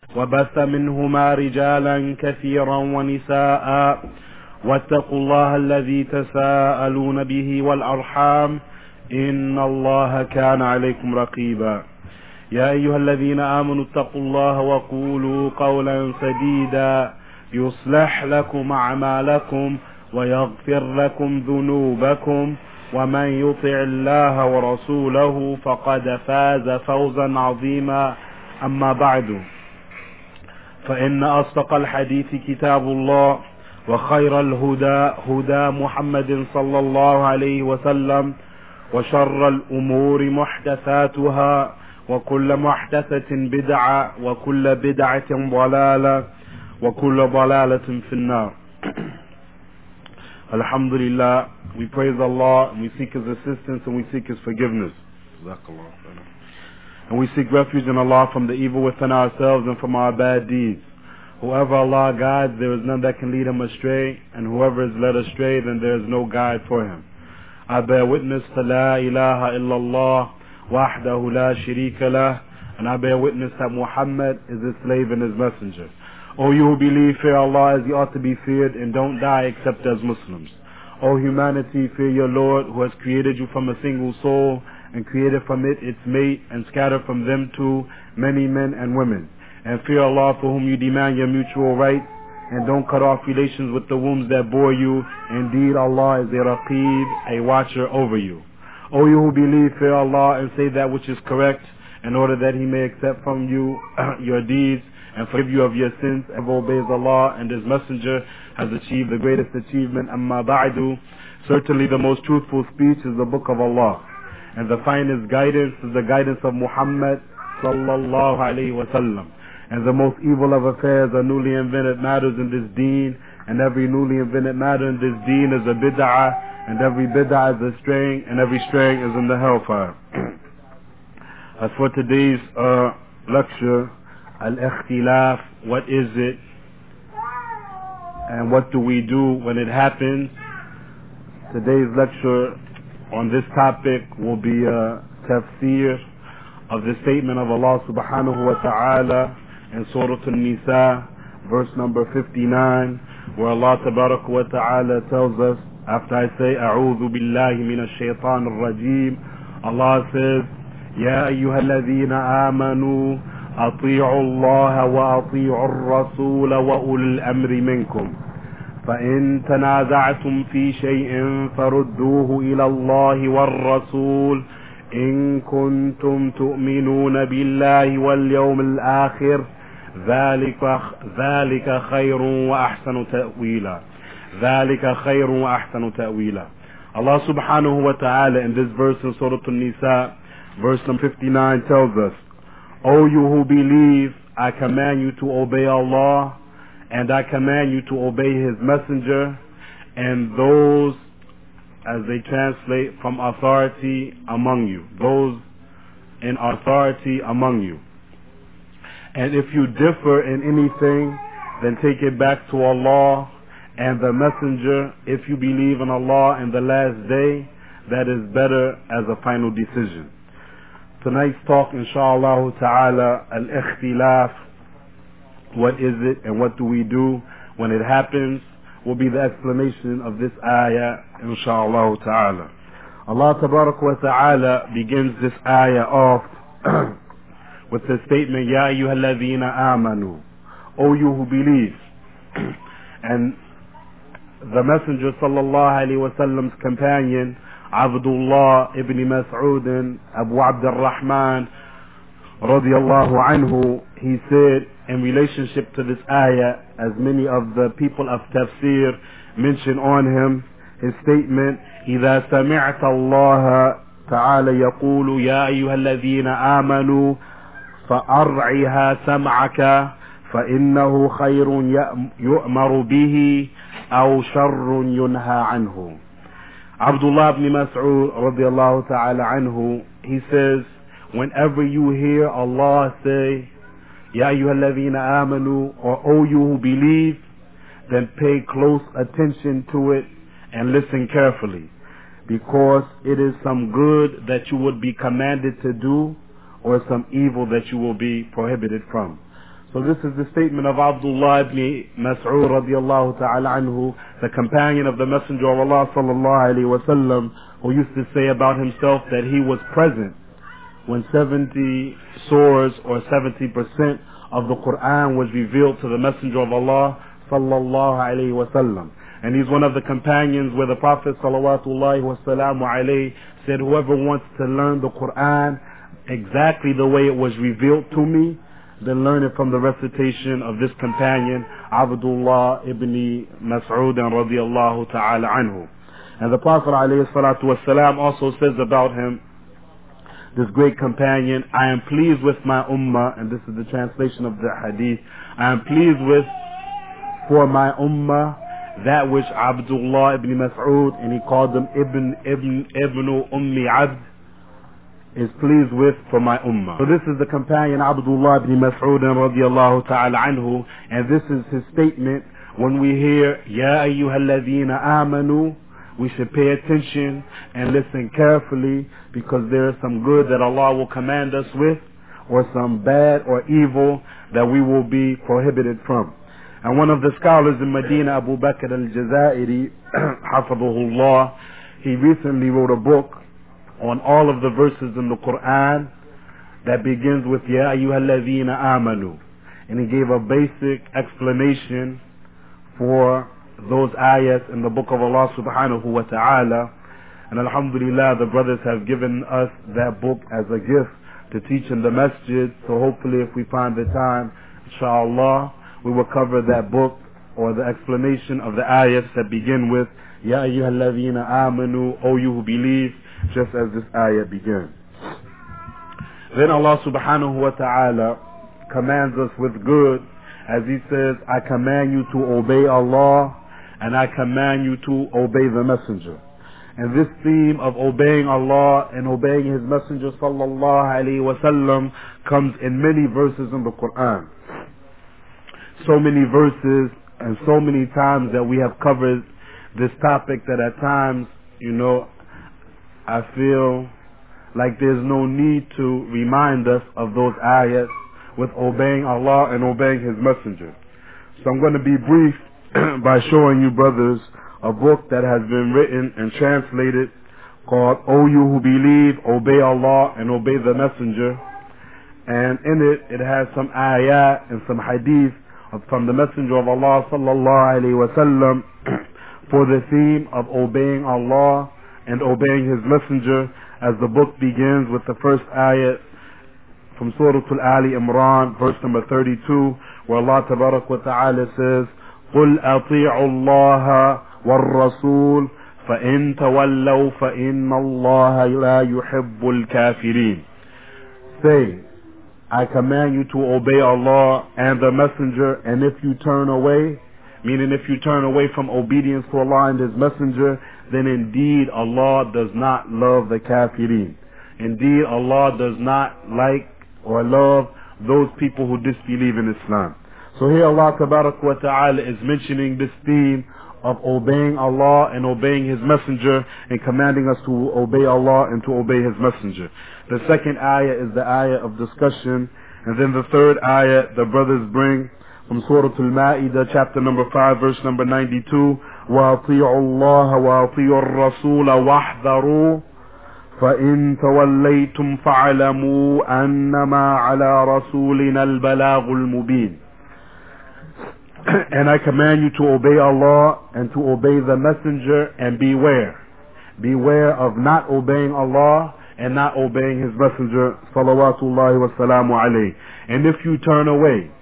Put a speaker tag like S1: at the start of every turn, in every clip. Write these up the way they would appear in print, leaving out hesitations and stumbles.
S1: وبث منهما رجالا كثيرا ونساء واتقوا الله الذي تساءلون به والأرحام إن الله كان عليكم رقيبا يا أيها الذين آمنوا اتقوا الله وقولوا قولا سديدا يصلح لكم أعمالكم ويغفر لكم ذنوبكم ومن يطع الله ورسوله فقد فاز فوزا عظيما أما بعد فإن أصدق الحديث كتاب الله وخير الهدى هدى محمد صلى الله عليه وسلم وشر الأمور محدثاتها وكل محدثة بدعة وكل بدعة ضلالة وكل ضلالة في النار. Alhamdulillah, we praise Allah and we seek His assistance and we seek His forgiveness. And we seek refuge in Allah from the evil within ourselves and from our bad deeds. Whoever Allah guides, there is none that can lead him astray, and whoever is led astray, then there is no guide for him. I bear witness to La ilaha illallah wahdahu la sharika lah, and I bear witness that Muhammad is His slave and His messenger. O you who believe, fear Allah as you ought to be feared, and don't die except as Muslims. O humanity, fear your Lord who has created you from a single soul, and created from it its mate, and scattered from them two many men and women. And fear Allah for whom you demand your mutual rights, and don't cut off relations with the wombs that bore you. Indeed, Allah is a Raqib, a watcher over you. O you who believe, fear Allah and say that which is correct, in order that He may accept from you your deeds and forgive you of your sins, and obeys Allah and His messenger has achieved the greatest achievement. Amma ba'du. Certainly the most truthful speech is the book of Allah, and the finest guidance is the guidance of Muhammad sallallahu alayhi wa sallam. And the most evil of affairs are newly invented matters in this deen, and every newly invented matter in this deen is a bid'ah, and every bid'ah is a straying, and every straying is in the hellfire. As for today's lecture, al-ikhtilaf, what is it, and what do we do when it happens? Today's lecture on this topic will be a tafsir of the statement of Allah subhanahu wa ta'ala in Surah An-Nisa, verse number 59, where Allah tabarak wa ta'ala tells us, after I say, A'udhu billahi minash shaitanir rajim, Allah says, Ya ayyuhalladhina amanu, ati'u Allah wa ati'u ar-rasul wa ulil amri minkum. فإن تنازعتم في شيء فردوه إلى الله والرسول إن كنتم تؤمنون بالله واليوم الآخر ذلك خير وأحسن تأويلا. ذلك خير وأحسن تأويلا. Allah subhanahu wa ta'ala in this verse in Surah An-Nisa, verse number 59, tells us, O you who believe, I command you to obey Allah, and I command you to obey His messenger, and those, as they translate, from authority among you, those in authority among you. And if you differ in anything, then take it back to Allah and the messenger. If you believe in Allah and the last day, that is better as a final decision. Tonight's talk, inshallah ta'ala, al-ikhtilaf, what is it and what do we do when it happens, will be the explanation of this ayah, inshallah ta'ala. Allah tabarak wa ta'ala begins this ayah off with the statement, Ya ayyuhalladhina amanu, O you who believe. And the Messenger sallallahu alayhi wa sallam's companion, Abdullah ibn Mas'ud, Abu Abdurrahman radiyallahu anhu, he said in relationship to this ayah, as many of the people of tafsir mention on him, his statement, إذا سمعت الله تعالى يقول يا أيها الذين آمنوا فأرعها سمعك فإنه خير يؤمر به أو شر ينهى عنه. Abdullah ibn Mas'ud radiallahu ta'ala anhu, he says, whenever you hear Allah say, Ya ayyuhalladhina amanu, or O you who believe, then pay close attention to it and listen carefully, because it is some good that you would be commanded to do or some evil that you will be prohibited from. So this is the statement of Abdullah ibn Mas'ud radiallahu ta'ala anhu, the companion of the Messenger of Allah sallallahu alayhi wa sallam, who used to say about himself that he was present when 70 surahs or 70% of the Quran was revealed to the Messenger of Allah sallallahu alayhi wa sallam. And he's one of the companions where the Prophet salawatullahi wa salamu alayhi said, whoever wants to learn the Quran exactly the way it was revealed to me, then learn it from the recitation of this companion, Abdullah ibn Mas'ud radiallahu ta'ala anhu. And the Prophet alayhi salatu wasalam also says about him, this great companion, I am pleased with my ummah, and this is the translation of the hadith, I am pleased with for my ummah that which Abdullah ibn Mas'ud, and he called them Ibn Ummi Abd, is pleased with for my ummah. So this is the companion Abdullah ibn Mas'ud radiallahu ta'ala anhu, and this is his statement when we hear Ya ayyuhalladhina amanu. We should pay attention and listen carefully, because there is some good that Allah will command us with, or some bad or evil that we will be prohibited from. And one of the scholars in Medina, Abu Bakr al-Jazairi, hafidhahullah, he recently wrote a book on all of the verses in the Quran that begins with Ya ayyuhalladhina amanu. And he gave a basic explanation for those ayats in the book of Allah subhanahu wa ta'ala. And alhamdulillah, the brothers have given us that book as a gift to teach in the masjid. So hopefully if we find the time, inshallah, we will cover that book or the explanation of the ayats that begin with Ya ayyuhalladhina amanu, O you who believe, just as this ayah begins. Then Allah subhanahu wa ta'ala commands us with good, as he says, I command you to obey Allah, and I command you to obey the Messenger. And this theme of obeying Allah and obeying His Messenger sallallahu alayhi wa sallam comes in many verses in the Quran. So many verses and so many times that we have covered this topic that at times, I feel like there's no need to remind us of those ayats with obeying Allah and obeying His Messenger. So I'm going to be brief by showing you, brothers, a book that has been written and translated called O You Who Believe, Obey Allah and Obey the Messenger. And in it has some ayat and some hadith from the Messenger of Allah sallallahu alayhi wa sallam for the theme of obeying Allah and obeying His Messenger, as the book begins with the first ayat from Surah Al-Ali Imran, verse number 32, where Allah tabarak wa ta'ala says, قُلْ أَطِيعُوا اللَّهَ وَالرَّسُولَ فَإِن تَوَلَّوْا فَإِنَّ اللَّهَ لَا يُحِبُّ الْكَافِرِينَ. Say, I command you to obey Allah and the Messenger, and if you turn away, meaning if you turn away from obedience to Allah and His Messenger, then indeed Allah does not love the kafirin. Indeed Allah does not like or love those people who disbelieve in Islam. So here Allah tabarak wa ta'ala is mentioning this theme of obeying Allah and obeying His Messenger, and commanding us to obey Allah and to obey His Messenger. The second ayah is the ayah of discussion, and then the third ayah the brothers bring from Surah Al-Ma'idah, chapter number 5, verse number 92, وَأَطِيعُوا اللَّهَ وَأَطِيعُوا الرَّسُولَ وَاحْذَرُوا فَإِن تَوَلَّيْتُمْ فَاعْلَمُوا أَنَّمَا عَلَى رَسُولِنَا الْبَلَاغُ الْمُبِينُ. And I command you to obey Allah and to obey the Messenger, and beware. Beware of not obeying Allah and not obeying His Messenger salawatullahi wa salamu alayhi. And if you turn away,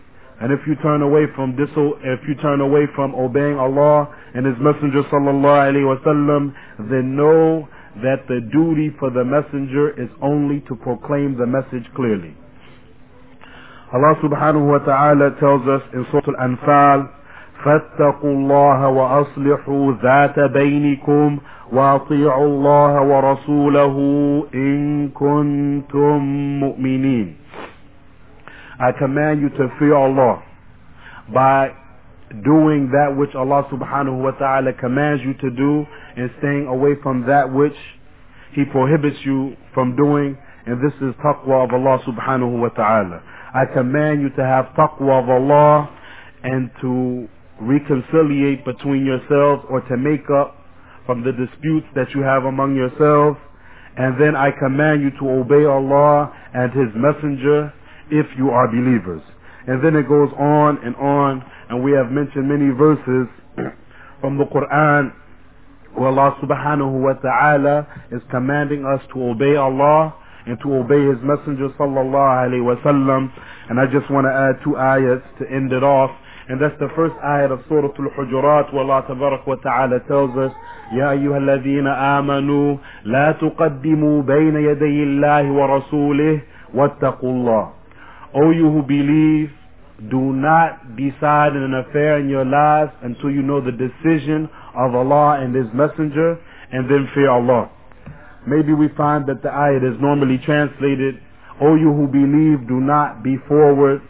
S1: from obeying Allah and His Messenger sallallahu alayhi wa sallam, then know that the duty for the Messenger is only to proclaim the message clearly. Allah subhanahu wa ta'ala tells us in Surah Al-Anfal, فَاتَّقُوا اللَّهَ وَأَصْلِحُوا ذَاتَ بَيْنِكُمْ وَأَطِيعُوا اللَّهَ وَرَسُولَهُ إِن كُنتُم مُؤْمِنِينَ. I command you to fear Allah by doing that which Allah subhanahu wa ta'ala commands you to do, and staying away from that which He prohibits you from doing, and this is taqwa of Allah subhanahu wa ta'ala. I command you to have taqwa of Allah and to reconciliate between yourselves or to make up from the disputes that you have among yourselves. And then I command you to obey Allah and His Messenger if you are believers. And then it goes on, and we have mentioned many verses from the Quran where Allah subhanahu wa ta'ala is commanding us to obey Allah and to obey His Messenger sallallahu alayhi wa sallam. And I just want to add 2 ayats to end it off. And that's the first ayat of Surah Al-Hujurat, where Allah tabarak wa ta'ala tells us, يَا أَيُّهَا الَّذِينَ آمَنُوا لَا تُقَدِّمُوا بَيْنَ يَدَيِ اللَّهِ وَرَسُولِهِ وَاتَّقُوا اللَّهِ. O you who believe, do not decide in an affair in your lives until you know the decision of Allah and His Messenger, and then fear Allah. Maybe we find that the ayat is normally translated, O you who believe, do not be forward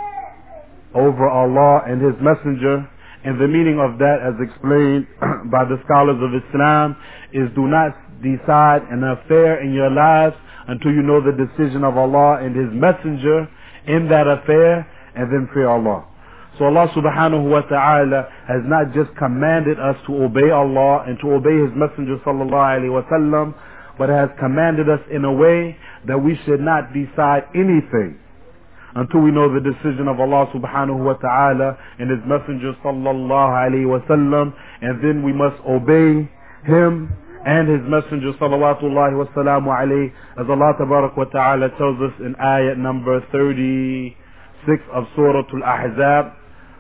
S1: over Allah and His Messenger. And the meaning of that, as explained by the scholars of Islam, is do not decide an affair in your lives until you know the decision of Allah and His Messenger in that affair, and then fear Allah. So Allah subhanahu wa ta'ala has not just commanded us to obey Allah and to obey His Messenger sallallahu alayhi wa sallam, but has commanded us in a way that we should not decide anything until we know the decision of Allah subhanahu wa ta'ala and His Messenger sallallahu alayhi wa sallam, and then we must obey Him and His Messenger salawatullahi wa salamu alayhi, as Allah tabarak wa ta'ala tells us in ayat number 36 of Surah Al-Ahzab,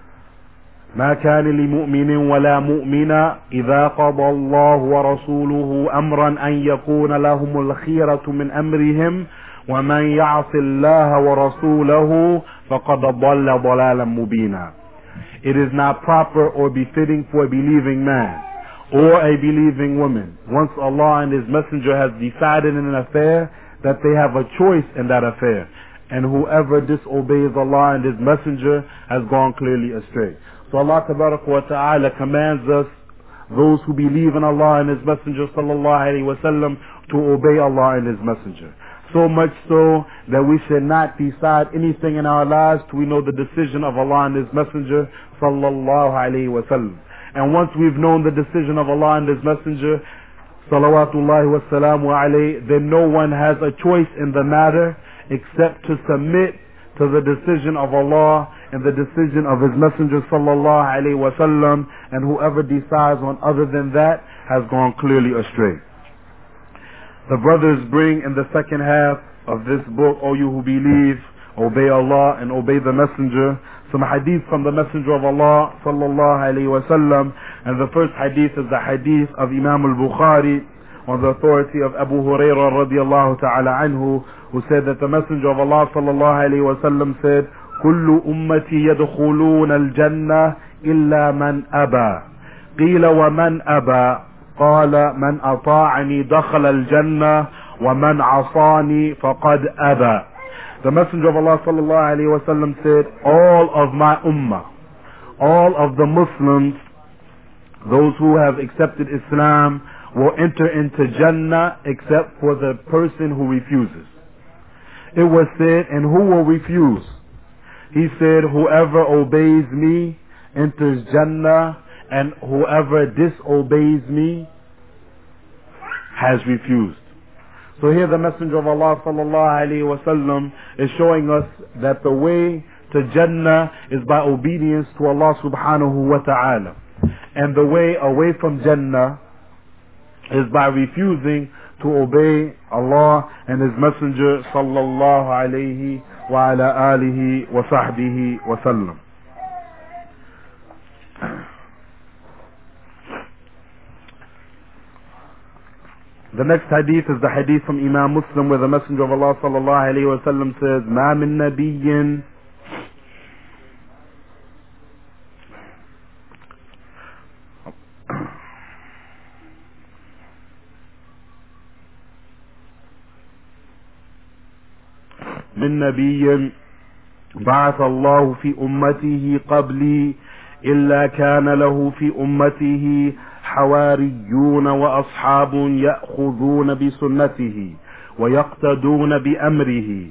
S1: ما كان لمؤمن ولا مؤمنة إذا قضى الله ورسوله أمرا أن يكون لهم الخيرة من أمرهم ومن يعص الله ورسوله فقد ضل ضلالا مبينا. It is not proper or befitting for a believing man or a believing woman, once Allah and His Messenger has decided in an affair, that they have a choice in that affair, and whoever disobeys Allah and His Messenger has gone clearly astray. So Allah tabarak wa ta'ala commands us, those who believe in Allah and His Messenger sallallahu alayhi wa sallam, to obey Allah and His Messenger. So much so that we should not decide anything in our lives till we know the decision of Allah and His Messenger sallallahu alayhi wa sallam. And once we've known the decision of Allah and His Messenger salawatullahi wa salamu alayhi, then no one has a choice in the matter except to submit to the decision of Allah and the decision of His Messenger sallallahu alayhi wa sallam, and whoever decides on other than that has gone clearly astray. The brothers bring in the second half of this book, O you who believe, obey Allah and obey the Messenger, some hadith from the Messenger of Allah sallallahu alayhi wa sallam. And the first hadith is the hadith of Imam al-Bukhari on the authority of Abu Hurairah radiallahu ta'ala anhu, who said that the Messenger of Allah sallallahu alayhi wa sallam said, كل أمتي يدخلون الجنة إلا من أبى. قيل ومن أبى؟ قال من أطاعني دخل الجنة ومن عصاني فقد أبى. The Messenger of Allah sallallahu alayhi wa sallam said, all of my ummah, all of the Muslims, those who have accepted Islam, will enter into Jannah except for the person who refuses. It was said, and who will refuse? He said, whoever obeys me enters Jannah, and whoever disobeys me has refused. So here the Messenger of Allah sallallahu alayhi wa sallam is showing us that the way to Jannah is by obedience to Allah subhanahu wa ta'ala, and the way away from Jannah is by refusing to obey Allah and His Messenger sallallahu alayhi wa ala alihi wa sahbihi wa sallam. The next hadith is the hadith from Imam Muslim, where the Messenger of Allah sallallahu alayhi wa sallam says, ما من نبي من نبي بعث الله في أمته قبلي إلا كان له في أمته حواريون وأصحاب يأخذون بسنته ويقتدون بأمره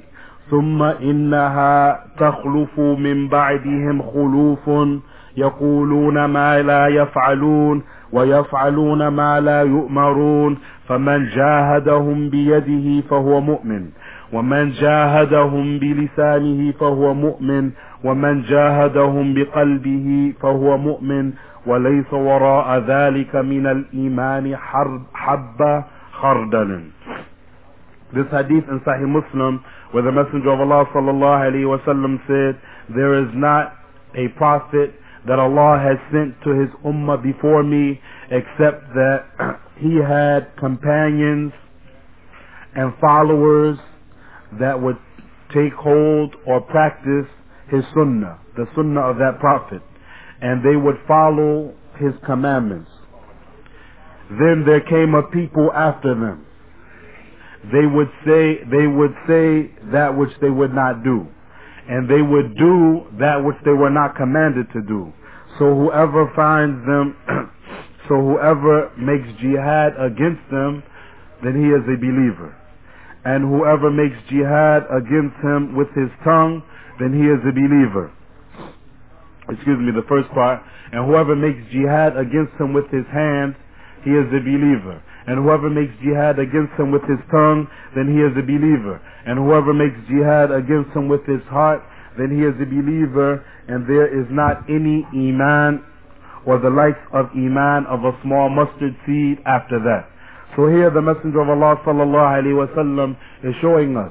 S1: ثم إنها تخلف من بعدهم خلوف يقولون ما لا يفعلون ويفعلون ما لا يؤمرون فمن جاهدهم بيده فهو مؤمن ومن جاهدهم بلسانه فهو مؤمن ومن جاهدهم بقلبه فهو مؤمن وليس وراء ذلك من الإيمان حبة خردل. This hadith in Sahih Muslim, where the Messenger of Allah sallallahu alaihi wasallam said, there is not a prophet that Allah has sent to his ummah before me except that he had companions and followers that would take hold or practice his sunnah, the sunnah of that prophet, and they would follow his commandments. Then there came a people after them. They would say that which they would not do, and they would do that which they were not commanded to do. So whoever finds them, so whoever makes jihad against them, then he is a believer. And whoever makes jihad against him with his tongue, then he is a believer. Excuse me, the first part. And whoever makes jihad against him with his hands, he is a believer. And whoever makes jihad against him with his tongue, then he is a believer. And whoever makes jihad against him with his heart, then he is a believer. And there is not any iman or the likes of iman of a small mustard seed after that. So here the Messenger of Allah sallallahu alaihi wasallam is showing us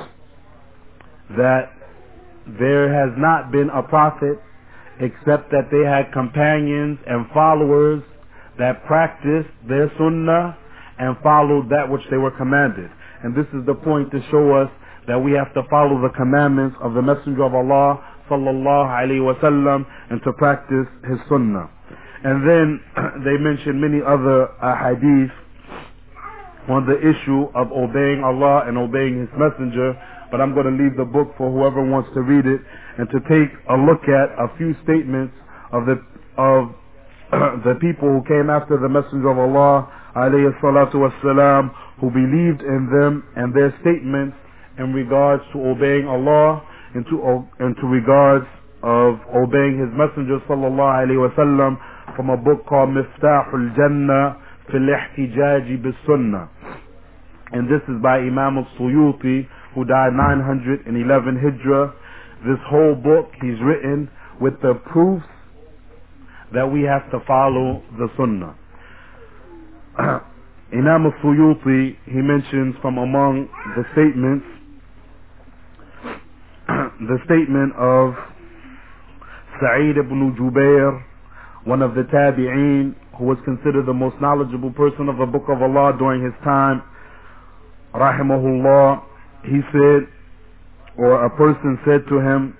S1: that there has not been a prophet except that they had companions and followers that practiced their sunnah and followed that which they were commanded. And this is the point to show us that we have to follow the commandments of the Messenger of Allah sallallahu alaihi wasallam and to practice his sunnah. And then they mention many other hadith on the issue of obeying Allah and obeying his messenger, but I'm going to leave the book for whoever wants to read it and to take a look at a few statements of the people who came after the Messenger of Allah alayhi salatu wassalam, who believed in them and their statements in regards to obeying Allah and to regards of obeying his Messenger sallallahu alayhi wasallam, from a book called Miftahul Jannah fil Ihtijaj bis Sunnah. And this is by Imam al-Suyuti, who died 911 Hijrah. This whole book he's written with the proofs that we have to follow the Sunnah. Imam al-Suyuti, he mentions from among the statements, the statement of Sa'id ibn Jubair, one of the Tabi'een, who was considered the most knowledgeable person of the Book of Allah during his time, rahimahullah. He said, or a person said to him,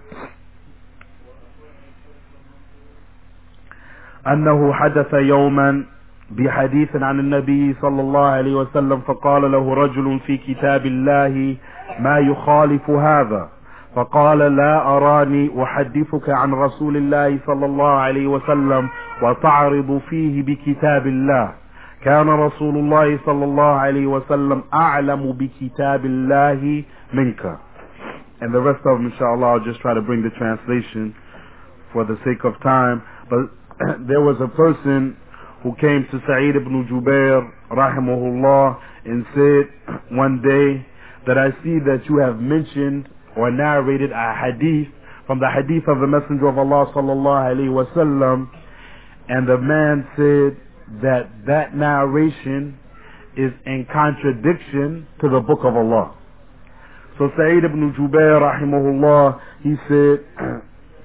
S1: أنه حدث يوما بحديث عن النبي صلى الله عليه وسلم فقال له رجل في كتاب الله ما يخالف هذا فقال لا أراني أحدثك عن رسول الله صلى الله عليه وسلم وتعرض فيه بكتاب الله كان رسول الله صلى الله عليه وسلم أعلم بكتاب الله منك. And the rest of them, inshallah, I'll just try to bring the translation for the sake of time. But there was a person who came to Sa'id ibn Jubair rahimahullah and said one day that I see that you have mentioned or narrated a hadith from the hadith of the Messenger of Allah sallallahu alaihi wasallam, and the man said that that narration is in contradiction to the Book of Allah. So Sa'id ibn Jubair rahimahullah, he said,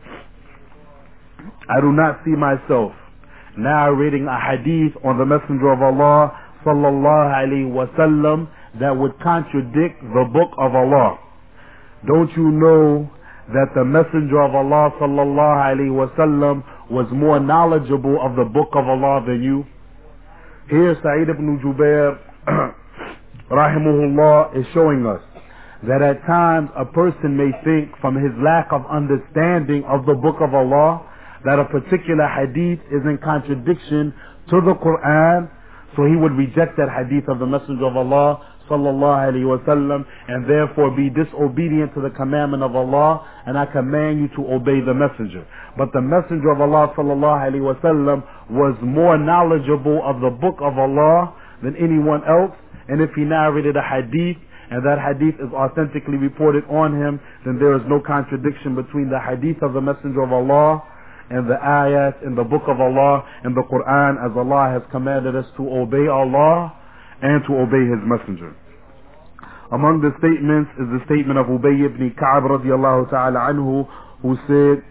S1: I do not see myself narrating a hadith on the Messenger of Allah sallallahu alaihi wasallam that would contradict the Book of Allah. Don't you know that the Messenger of Allah sallallahu alaihi wasallam was more knowledgeable of the Book of Allah than you? Here Sa'id ibn Jubair rahimahullah is showing us that at times a person may think from his lack of understanding of the Book of Allah that a particular hadith is in contradiction to the Quran, so he would reject that hadith of the Messenger of Allah sallallahu alaihi wasallam and therefore be disobedient to the commandment of Allah, and I command you to obey the messenger. But the messenger of Allah sallallahu alaihi wasallam was more knowledgeable of the book of Allah than anyone else, and if he narrated a hadith and that hadith is authentically reported on him, then there is no contradiction between the hadith of the messenger of Allah and the ayat in the book of Allah and the Quran, as Allah has commanded us to obey Allah and to obey His messenger. Among the statements is the statement of Ubay ibn Ka'b radiallahu ta'ala anhu, who said,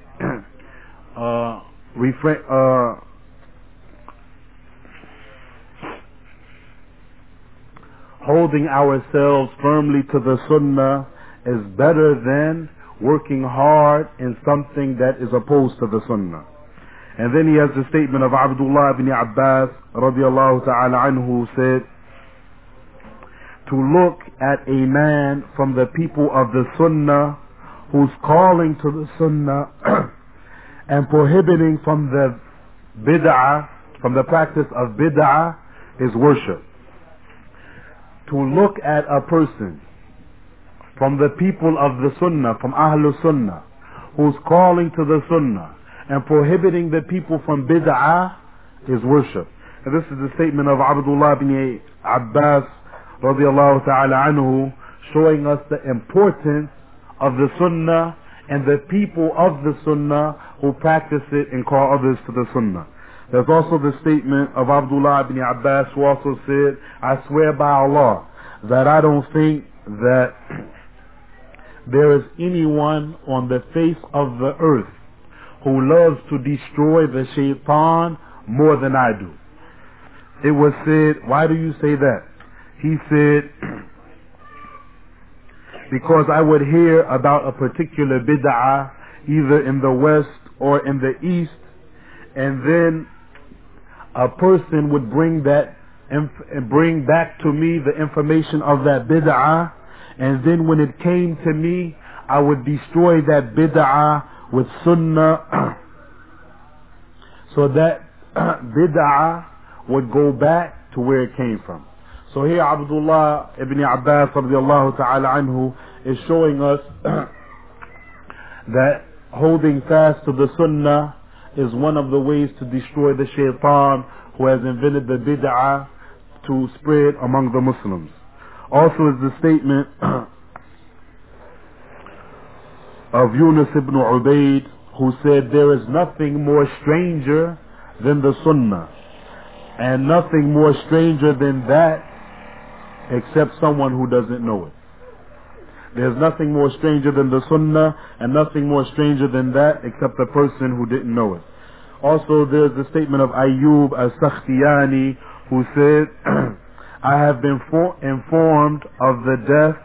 S1: holding ourselves firmly to the sunnah is better than working hard in something that is opposed to the sunnah. And then he has the statement of Abdullah ibn Abbas radiallahu ta'ala anhu, who said, to look at a man from the people of the sunnah who's calling to the sunnah and prohibiting from the bid'ah, from the practice of bid'ah, is worship. To look at a person from the people of the sunnah, from Ahlul Sunnah, who's calling to the sunnah and prohibiting the people from bid'ah, is worship. And this is the statement of Abdullah ibn Abbas radiallahu ta'ala anhu, showing us the importance of the sunnah and the people of the sunnah who practice it and call others to the sunnah. There's also the statement of Abdullah ibn Abbas, who also said, I swear by Allah that I don't think that there is anyone on the face of the earth who loves to destroy the shaitan more than I do. It was said, why do you say that? He said, because I would hear about a particular bid'ah either in the west or in the east, and then a person would bring back to me the information of that bid'ah, and then when it came to me, I would destroy that bid'ah with sunnah, so that bid'ah would go back to where it came from. So here Abdullah ibn Abbas radiallahu ta'ala anhu is showing us that holding fast to the sunnah is one of the ways to destroy the shaitan who has invented the bid'ah to spread among the Muslims. Also is the statement of Yunus ibn Ubaid, who said, there is nothing more stranger than the sunnah, and nothing more stranger than that except someone who doesn't know it. There's nothing more stranger than the sunnah, and nothing more stranger than that except a person who didn't know it. Also there's the statement of Ayyub as-Sakhtiyani, who said, I have been informed of the death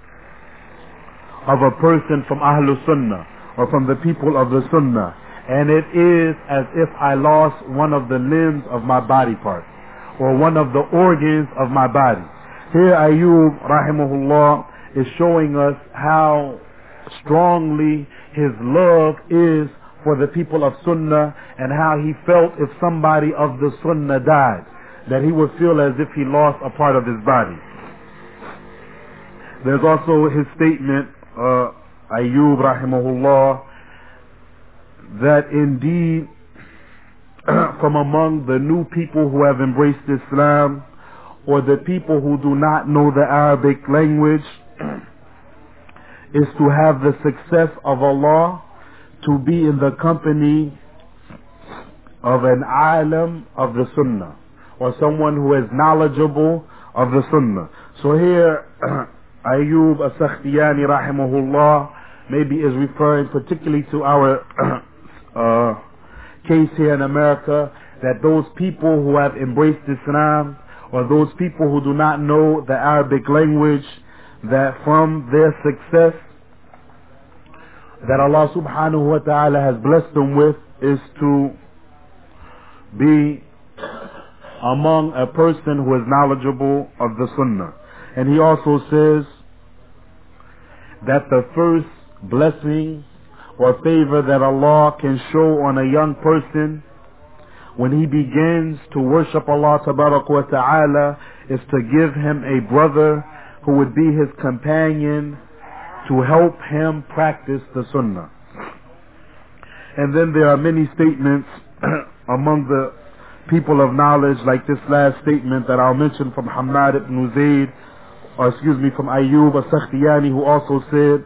S1: of a person from Ahlul Sunnah, or from the people of the Sunnah, and it is as if I lost one of the limbs of my body part, or one of the organs of my body. Here Ayyub rahimahullah is showing us how strongly his love is for the people of Sunnah, and how he felt if somebody of the Sunnah died, that he would feel as if he lost a part of his body. There's also his statement, Ayyub rahimahullah, that indeed from among the new people who have embraced Islam, or the people who do not know the Arabic language, is to have the success of Allah, to be in the company of an alim of the Sunnah, or someone who is knowledgeable of the Sunnah. So here Ayyub as-Sakhtiyani rahimahullah maybe is referring particularly to our case here in America, that those people who have embraced Islam, or those people who do not know the Arabic language, that from their success that Allah subhanahu wa ta'ala has blessed them with is to be among a person who is knowledgeable of the Sunnah. And he also says that the first blessing or favor that Allah can show on a young person when he begins to worship Allah tabarak wa ta'ala is to give him a brother who would be his companion to help him practice the sunnah. And then there are many statements among the people of knowledge, like this last statement that I'll mention from Hamad ibn Zayd, from Ayyub al-Sakhtiyani, who also said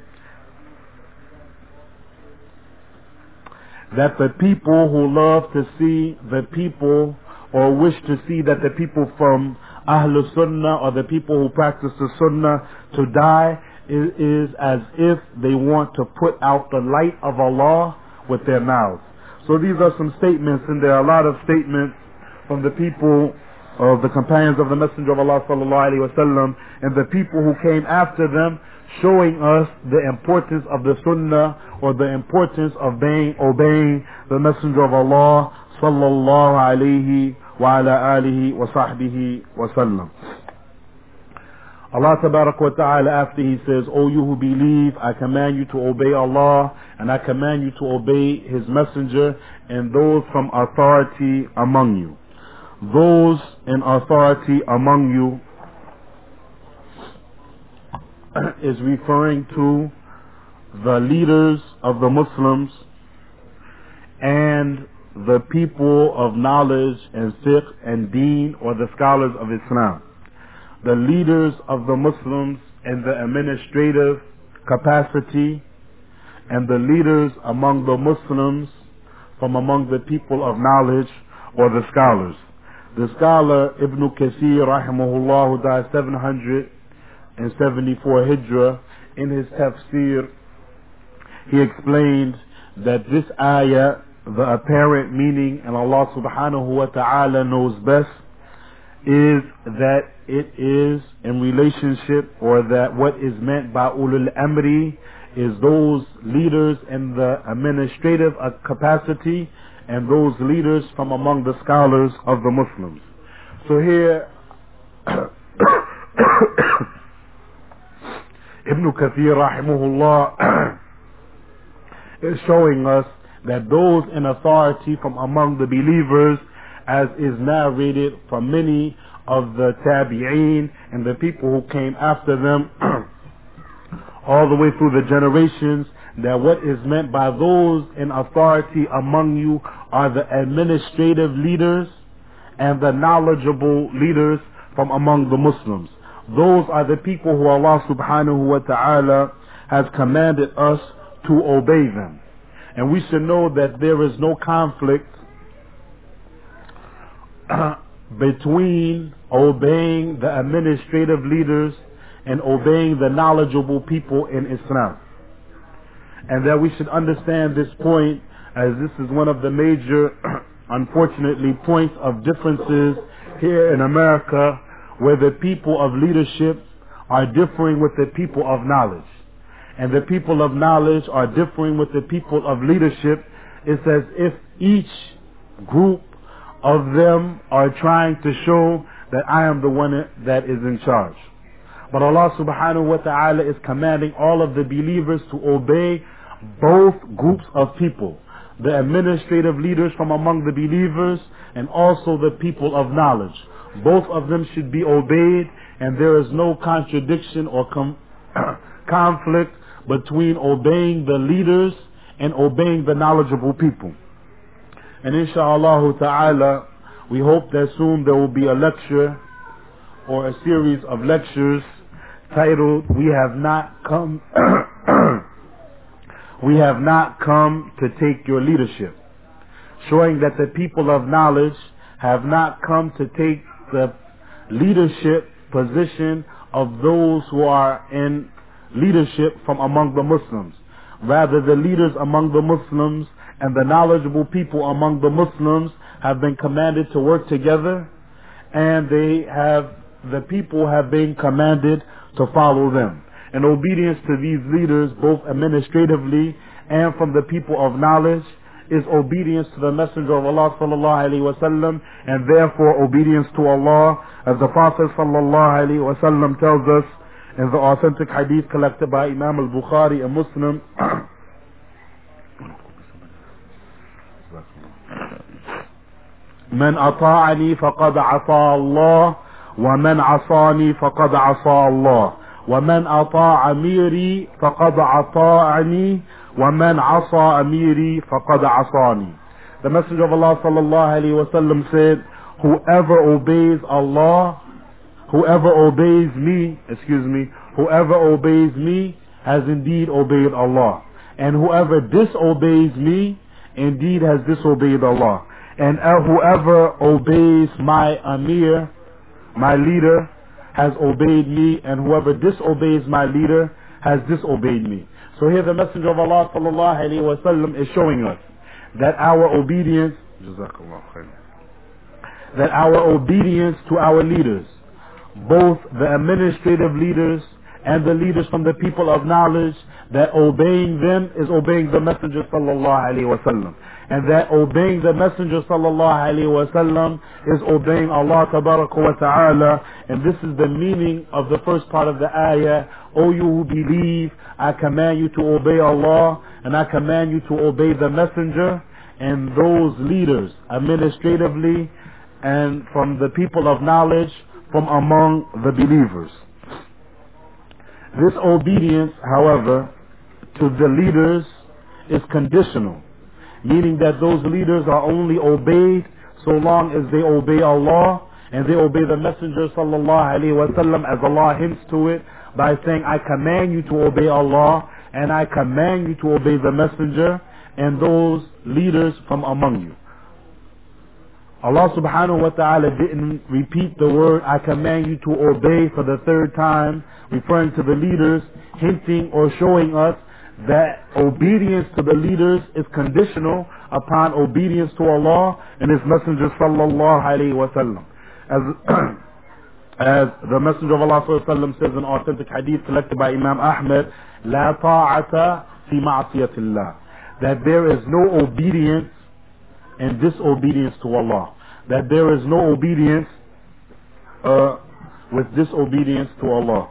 S1: that the people who love to see the people or wish to see that the people from Ahlul Sunnah or the people who practice the Sunnah to die is as if they want to put out the light of Allah with their mouths. So these are some statements, and there are a lot of statements from the people of the companions of the Messenger of Allah sallallahu alaihi wasallam and the people who came after them, showing us the importance of the Sunnah or the importance of obeying the Messenger of Allah sallallahu alaihi wa ala alihi wa sahbihi wa sallam. Allah tabarak wa ta'ala, after he says, O you who believe, I command you to obey Allah, and I command you to obey his messenger and those from authority among you. Those in authority among you is referring to the leaders of the Muslims and the people of knowledge and fiqh and deen, or the scholars of Islam. The leaders of the Muslims in the administrative capacity, and the leaders among the Muslims from among the people of knowledge, or the scholars. The scholar Ibn Kathir rahimahullah died 774 Hijrah. In his tafsir, he explained that this ayah, the apparent meaning, and Allah subhanahu wa ta'ala knows best, is that it is in relationship, or that what is meant by ulul amri is those leaders in the administrative capacity and those leaders from among the scholars of the Muslims. So here Ibn Kathir rahimahullah is showing us that those in authority from among the believers, as is narrated from many of the tabi'een and the people who came after them all the way through the generations, that what is meant by those in authority among you are the administrative leaders and the knowledgeable leaders from among the Muslims. Those are the people who Allah subhanahu wa ta'ala has commanded us to obey them. And we should know that there is no conflict between obeying the administrative leaders and obeying the knowledgeable people in Islam. And that we should understand this point, as this is one of the major, unfortunately, points of differences here in America, where the people of leadership are differing with the people of knowledge. And the people of knowledge are differing with the people of leadership. It's as if each group of them are trying to show that I am the one that is in charge. But Allah subhanahu wa ta'ala is commanding all of the believers to obey both groups of people, the administrative leaders from among the believers and also the people of knowledge. Both of them should be obeyed, and there is no contradiction or conflict between obeying the leaders and obeying the knowledgeable people. And inshallah ta'ala, we hope that soon there will be a lecture or a series of lectures titled We Have Not Come We Have Not Come to Take Your Leadership, showing that the people of knowledge have not come to take the leadership position of those who are in leadership from among the Muslims. Rather, the leaders among the Muslims and the knowledgeable people among the Muslims have been commanded to work together, and the people have been commanded to follow them. And obedience to these leaders, both administratively and from the people of knowledge, is obedience to the Messenger of Allah sallallahu alaihi wasallam, and therefore obedience to Allah, as the Prophet sallallahu alaihi wasallam tells us in the authentic hadith collected by Imam al-Bukhari and Muslim. من أطاعني فقد عصى الله ومن عصاني فقد عصى الله وَمَنْ أَطَاعَ أَمِيرِي فَقَدْ أَطَاعَنِي وَمَنْ عَصَى أَمِيرِي فَقَدْ عَصَانِي. The Messenger of Allah sallallahu alayhi wa sallam said, whoever obeys Allah, whoever obeys me, whoever obeys me has indeed obeyed Allah. And whoever disobeys me, indeed has disobeyed Allah. And whoever obeys my Amir, my leader, has obeyed me, and whoever disobeys my leader has disobeyed me. So here the Messenger of Allah sallallahu alaihi wasallam is showing us that our obedience, that our obedience to our leaders, both the administrative leaders and the leaders from the people of knowledge, that obeying them is obeying the Messenger sallallahu alaihi wasallam, and that obeying the Messenger sallallahu alaihi wasallam is obeying Allah tabaraka wa ta'ala. And this is the meaning of the first part of the ayah. O you who believe, I command you to obey Allah, and I command you to obey the Messenger and those leaders administratively and from the people of knowledge from among the believers. This obedience, however, to the leaders is conditional, meaning that those leaders are only obeyed so long as they obey Allah and they obey the Messenger sallallahu alaihi wasallam, as Allah hints to it by saying, I command you to obey Allah and I command you to obey the Messenger and those leaders from among you. Allah subhanahu wa ta'ala didn't repeat the word I command you to obey for the third time, referring to the leaders, hinting or showing us that obedience to the leaders is conditional upon obedience to Allah and His Messenger sallallahu alayhi wa sallam. As the Messenger of Allah sallallahu alayhi wa sallam says in authentic hadith collected by Imam Ahmed, La ta'ata fi ma'asiyatillah, that there is no obedience and disobedience to Allah, that there is no obedience with disobedience to Allah.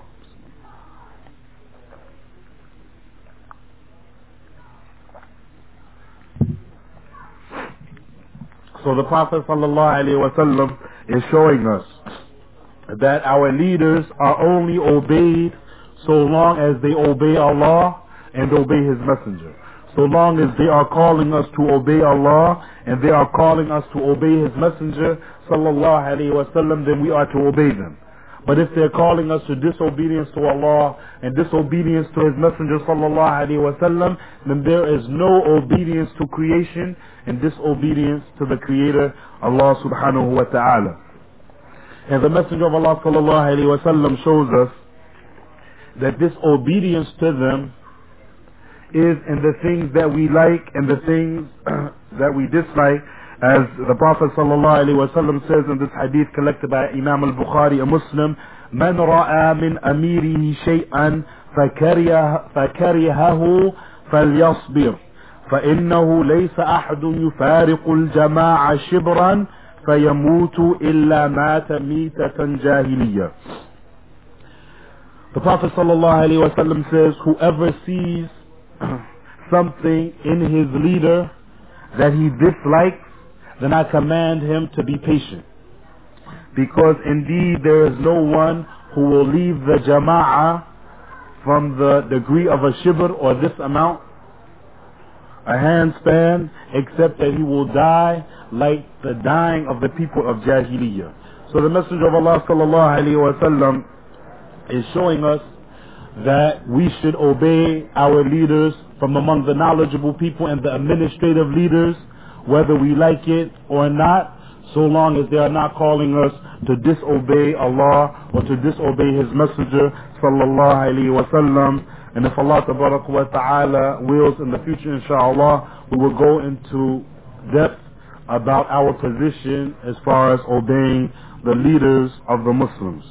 S1: So the Prophet ﷺ is showing us that our leaders are only obeyed so long as they obey Allah and obey His Messenger. So long as they are calling us to obey Allah and they are calling us to obey His Messenger sallallahu alaihi wasallam, then we are to obey them. But if they're calling us to disobedience to Allah and disobedience to His Messenger sallallahu alaihi wasallam, then there is no obedience to creation and disobedience to the Creator, Allah subhanahu wa ta'ala. And the Messenger of Allah sallallahu alaihi wasallam shows us that this obedience to them is in the things that we like and the things that we dislike, as the Prophet sallallahu alaihi wasallam says in this hadith collected by Imam al-Bukhari and Muslim, "Man ra'a min amirihi shay'an fakarihahu falyasbir, فإنه ليس أحد يفارق الجماعة شبرا فيموت إلا مات ميتة جاهلية." The Prophet sallallahu alaihi wasallam says, whoever sees something in his leader that he dislikes, then I command him to be patient, because indeed there is no one who will leave the jama'ah from the degree of a shibr, or this amount, a handspan, except that he will die like the dying of the people of Jahiliyyah. So the Messenger of Allah sallallahu alaihi wasallam is showing us that we should obey our leaders from among the knowledgeable people and the administrative leaders, whether we like it or not, so long as they are not calling us to disobey Allah or to disobey His Messenger sallallahu alaihi wasallam. And if Allah tabaraka wa ta'ala wills, in the future inshallah, we will go into depth about our position as far as obeying the leaders of the Muslims.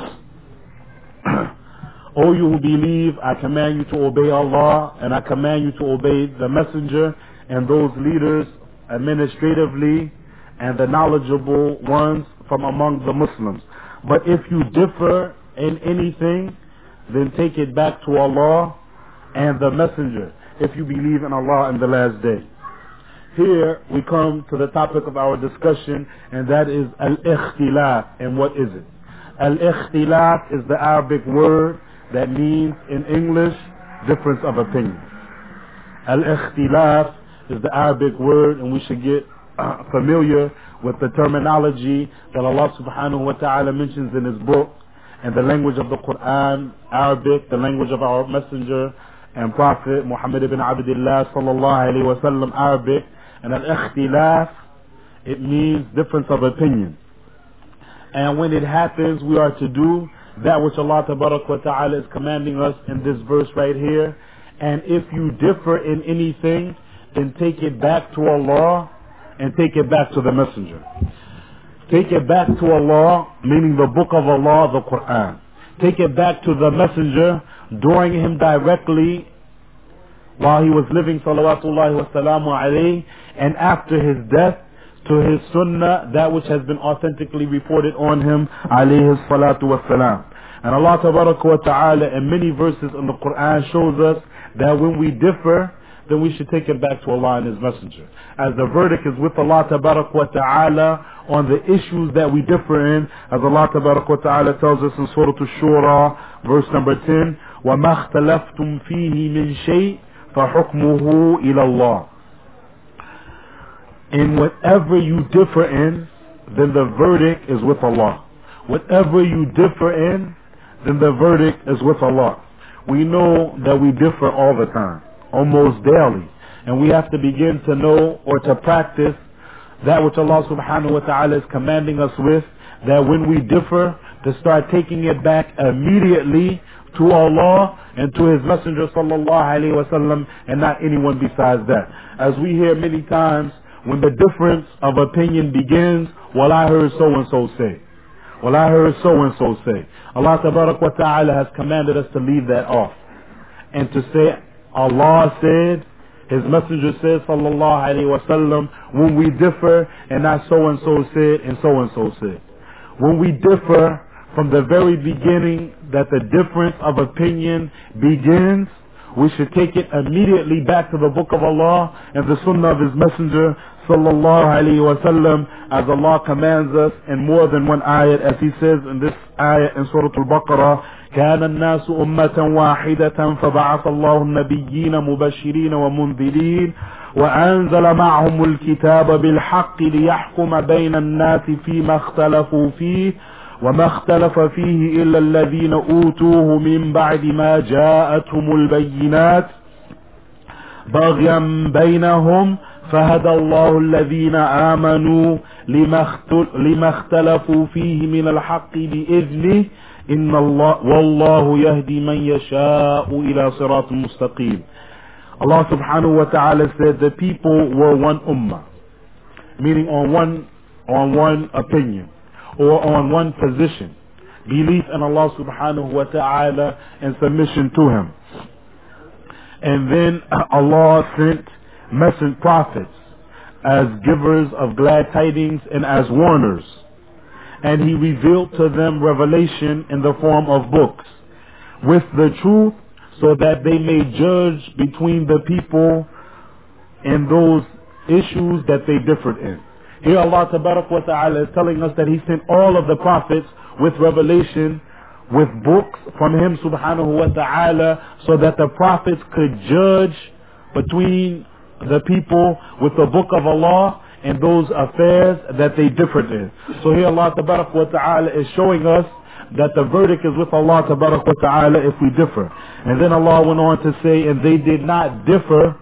S1: O you who believe, I command you to obey Allah and I command you to obey the Messenger and those leaders administratively and the knowledgeable ones from among the Muslims. But if you differ in anything, then take it back to Allah and the Messenger, if you believe in Allah and the last day. Here we come to the topic of our discussion, and that is al-ikhtilaf. And what is it? Al-ikhtilaf is the Arabic word that means in English, difference of opinion. Al-ikhtilaf is the Arabic word, and we should get familiar with the terminology that Allah subhanahu wa ta'ala mentions in His book, and the language of the Quran, Arabic, the language of our messenger and prophet Muhammad ibn Abdullah sallallahu alayhi wa sallam, Arabic. And al-ikhtilaf, it means difference of opinion. And when it happens, we are to do that which Allah tabarak wa ta'ala is commanding us in this verse right here. And if you differ in anything, then take it back to Allah and take it back to the messenger. Take it back to Allah, meaning the book of Allah, the Quran. Take it back to the messenger, drawing him directly while he was living, salawatullahi wa salamu alayhi, and after his death, to his sunnah, that which has been authentically reported on him, alayhi salatu wa salam. And Allah tabaraka wa ta'ala in many verses in the Quran shows us that when we differ, then we should take it back to Allah and His Messenger. As the verdict is with Allah tabaraka wa ta'ala on the issues that we differ in, as Allah tabaraka wa ta'ala tells us in Surah Al-Shura, verse number 10, وَمَا اخْتَلَفْتُمْ فِيهِ مِنْ شَيْءٍ فَحُكْمُهُ إِلَى اللَّهِ. In whatever you differ in, then the verdict is with Allah. Whatever you differ in, then the verdict is with Allah. We know that we differ all the time, almost daily. And we have to begin to know or to practice that which Allah subhanahu wa ta'ala is commanding us with, that when we differ, to start taking it back immediately to Allah and to His Messenger sallallahu alayhi wa sallam, and not anyone besides that. As we hear many times, when the difference of opinion begins, well, I heard so and so say. Well, I heard so and so say. Allah tabarak wa ta'ala has commanded us to leave that off and to say, Allah said, His Messenger said, sallallahu alayhi wa sallam, when we differ, and not so and so said and so and so said. When we differ from the very beginning that the difference of opinion begins, we should take it immediately back to the book of Allah and the sunnah of His Messenger sallallahu alayhi wa sallam, as Allah commands us in more than one ayat, as He says in this ayat in Surah Al-Baqarah, كان الناس أمة واحدة فبعث الله النبيين مبشرين ومنذرين وأنزل معهم الكتاب بالحق ليحكم بين الناس فيما اختلفوا فيه وما اختلف فيه إلا الذين أوتوه من بعد ما جاءتهم البينات بغيا بينهم فهدى الله الذين آمنوا لما اختلفوا فيه من الحق بإذنه إن الله والله يهدي من يشاء إلى صراط مستقيم. Allah subhanahu wa ta'ala said the people were one ummah, meaning on one opinion or on one position, belief in Allah subhanahu wa ta'ala and submission to Him. And then Allah sent messenger prophets as givers of glad tidings and as warners. And He revealed to them revelation in the form of books with the truth, so that they may judge between the people in those issues that they differed in. Here Allah tabarak wa ta'ala is telling us that He sent all of the prophets with revelation, with books from Him subhanahu wa ta'ala, so that the prophets could judge between the people with the book of Allah and those affairs that they differed in. So here Allah tabarak wa ta'ala is showing us that the verdict is with Allah tabarak wa ta'ala if we differ. And then Allah went on to say, and they did not differ,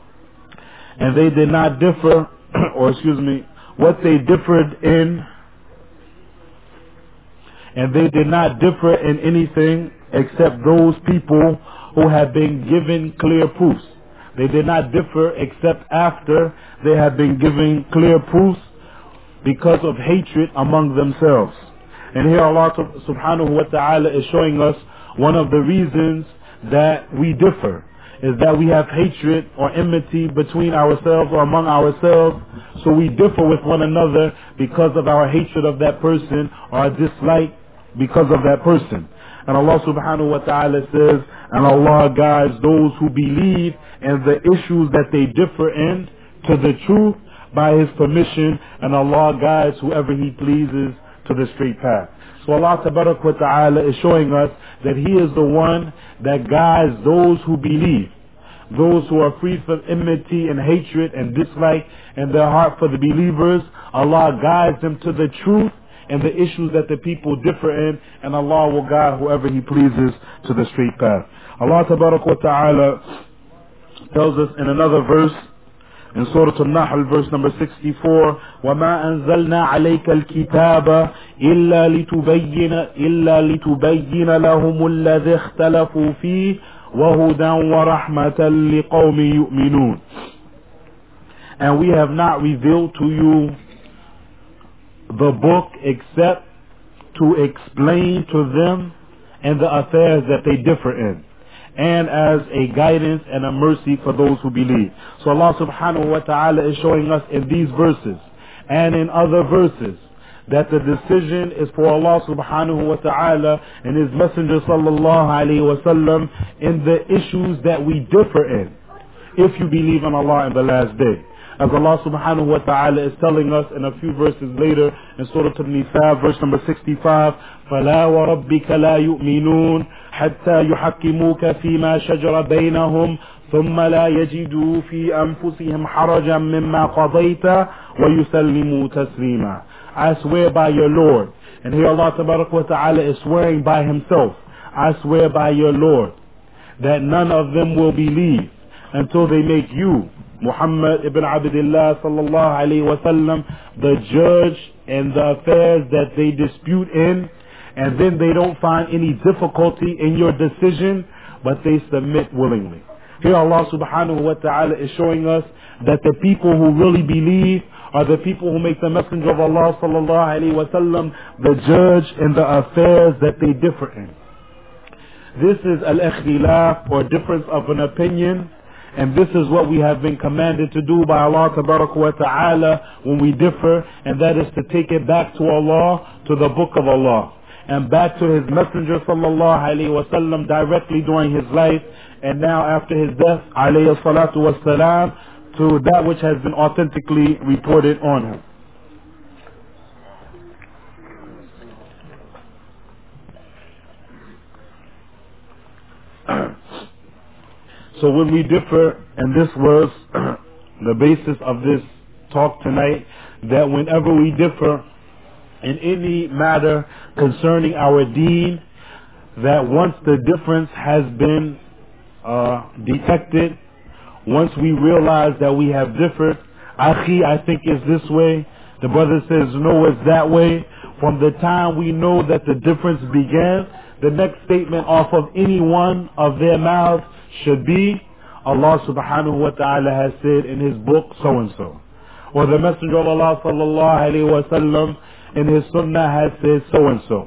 S1: or excuse me, what they differed in, and they did not differ in anything except those people who had been given clear proofs. They did not differ except after they had been given clear proofs because of hatred among themselves. And here Allah subhanahu wa ta'ala is showing us one of the reasons that we differ is that we have hatred or enmity between ourselves or among ourselves. So we differ with one another because of our hatred of that person or our dislike because of that person. And Allah subhanahu wa ta'ala says, and Allah guides those who believe in the issues that they differ in to the truth by His permission, and Allah guides whoever He pleases to the straight path. So Allah Tabarak wa Ta'ala is showing us that He is the one that guides those who believe. Those who are free from enmity and hatred and dislike in their heart for the believers, Allah guides them to the truth and the issues that the people differ in, and Allah will guide whoever He pleases to the straight path. Allah Tabarak wa Ta'ala tells us in another verse, in Surah Al-Nahl, verse number 64, وَمَا أَنزَلْنَا عَلَيْكَ الْكِتَابَ إِلَّا لِتُبَيِّنَ لَهُمُ الَّذِي اخْتَلَفُوا فِيهِ وَهُدًى وَرَحْمَةً لِقَوْمٍ يُؤْمِنُونَ. And we have not revealed to you the book except to explain to them and the affairs that they differ in, and as a guidance and a mercy for those who believe. So Allah subhanahu wa ta'ala is showing us in these verses and in other verses that the decision is for Allah subhanahu wa ta'ala and His Messenger sallallahu alayhi wa sallam in the issues that we differ in, if you believe in Allah in the last day. As Allah subhanahu wa ta'ala is telling us in a few verses later in Surah An-Nisa, verse number 65, فَلَا وَرَبِّكَ لَا يُؤْمِنُونَ حَتَّى يُحَكِّمُوكَ فِي مَا شَجَرَ بَيْنَهُمْ ثُمَّ لَا يَجِدُوا فِي أَنفُسِهِمْ حَرَجًا مِمَّا قَضَيْتَ وَيُسَلِّمُوا تَسْلِيمًا. I swear by your Lord. And here Allah Tabarak wa Ta'ala is swearing by Himself. I swear by your Lord that none of them will believe until they make you, Muhammad ibn Abdullah sallallahu alayhi wa sallam, the judge in the affairs that they dispute in, and then they don't find any difficulty in your decision, but they submit willingly. Here Allah subhanahu wa ta'ala is showing us that the people who really believe are the people who make the Messenger of Allah sallallahu alayhi wa sallam the judge in the affairs that they differ in. This is al-ikhtilaf, or difference of an opinion. And this is what we have been commanded to do by Allah Tabarak wa Ta'ala when we differ, and that is to take it back to Allah, to the book of Allah, and back to His Messenger sallallahu alayhi wa sallam directly during his life, and now after his death alayhi salatu wa salam, to that which has been authentically reported on him. So when we differ, and this was the basis of this talk tonight, that whenever we differ in any matter concerning our deen, that once the difference has been detected, once we realize that we have differed, Akhi, I think it's this way, the brother says, no, it's that way. From the time we know that the difference began, the next statement off of any one of their mouths should be, Allah subhanahu wa ta'ala has said in His book so and so, or the Messenger of Allah sallallahu alayhi wa sallam in His sunnah has said so and so,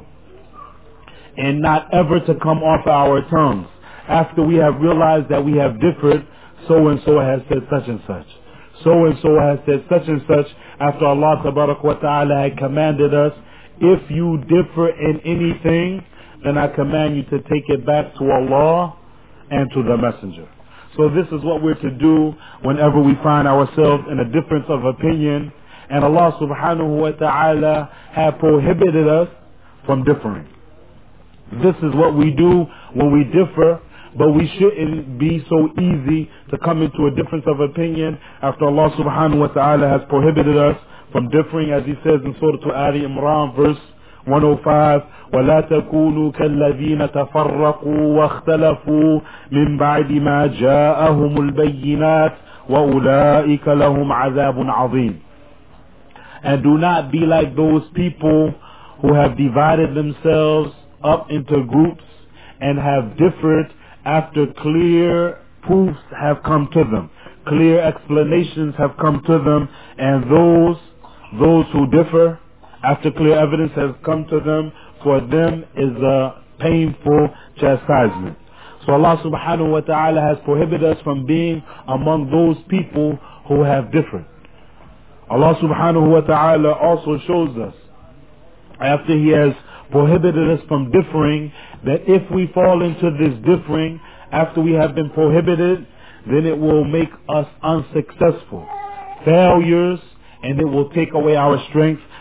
S1: and not ever to come off our tongues after we have realized that we have differed. So and so has said such and such, so and so has said such and such, after Allah tabarak wa ta'ala had commanded us, if you differ in anything, then I command you to take it back to Allah and to the Messenger. So this is what we're to do whenever we find ourselves in a difference of opinion, and Allah subhanahu wa ta'ala have prohibited us from differing. This is what we do when we differ, but we shouldn't be so easy to come into a difference of opinion after Allah subhanahu wa ta'ala has prohibited us from differing, as He says in Surah Ali Imran, verse 105, وَلَا تَكُونُوا كَالَّذِينَ تَفَرَّقُوا وَاخْتَلَفُوا مِنْ بَعْدِ مَا جَاءَهُمُ الْبَيِّنَاتِ وَأُولَئِكَ لَهُمْ عَذَابٌ عَظِيمٌ. And do not be like those people who have divided themselves up into groups and have differed after clear proofs have come to them, clear explanations have come to them, and those who differ after clear evidence has come to them, for them is a painful chastisement. So Allah subhanahu wa ta'ala has prohibited us from being among those people who have differed. Allah subhanahu wa ta'ala also shows us, after He has prohibited us from differing, that if we fall into this differing after we have been prohibited, then it will make us unsuccessful, failures, and it will take away our strength.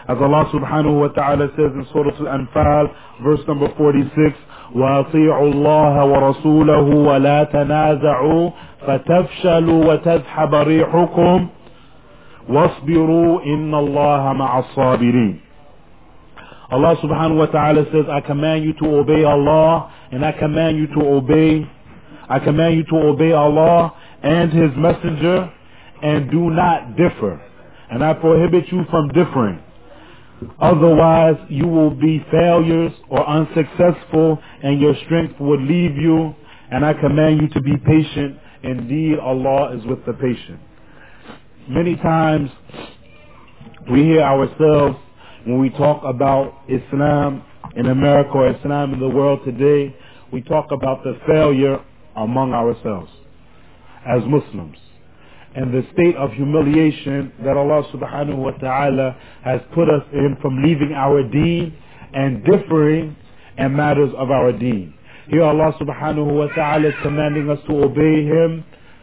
S1: As Allah subhanahu wa ta'ala says in Surah Al-Anfal, verse number 46, وَأَطِيعُوا اللَّهَ وَرَسُولَهُ وَلَا تَنَازَعُوا فَتَفْشَلُوا وَتَذْهَبَ رِيحُكُمْ وَاصْبِرُوا إِنَّ اللَّهَ مَعَ الصَّابِرِينَ. Allah subhanahu wa ta'ala says, I command you to obey Allah, and I command you to obey Allah and His Messenger, and do not differ. And I prohibit you from differing. Otherwise, you will be failures or unsuccessful, and your strength will leave you. And I command you to be patient. Indeed, Allah is with the patient. Many times, we hear ourselves, when we talk about Islam in America or Islam in the world today, we talk about the failure among ourselves as Muslims, and the state of humiliation that Allah subhanahu wa ta'ala has put us in from leaving our deen and differing in matters of our deen. Here Allah subhanahu wa ta'ala is commanding us to obey Him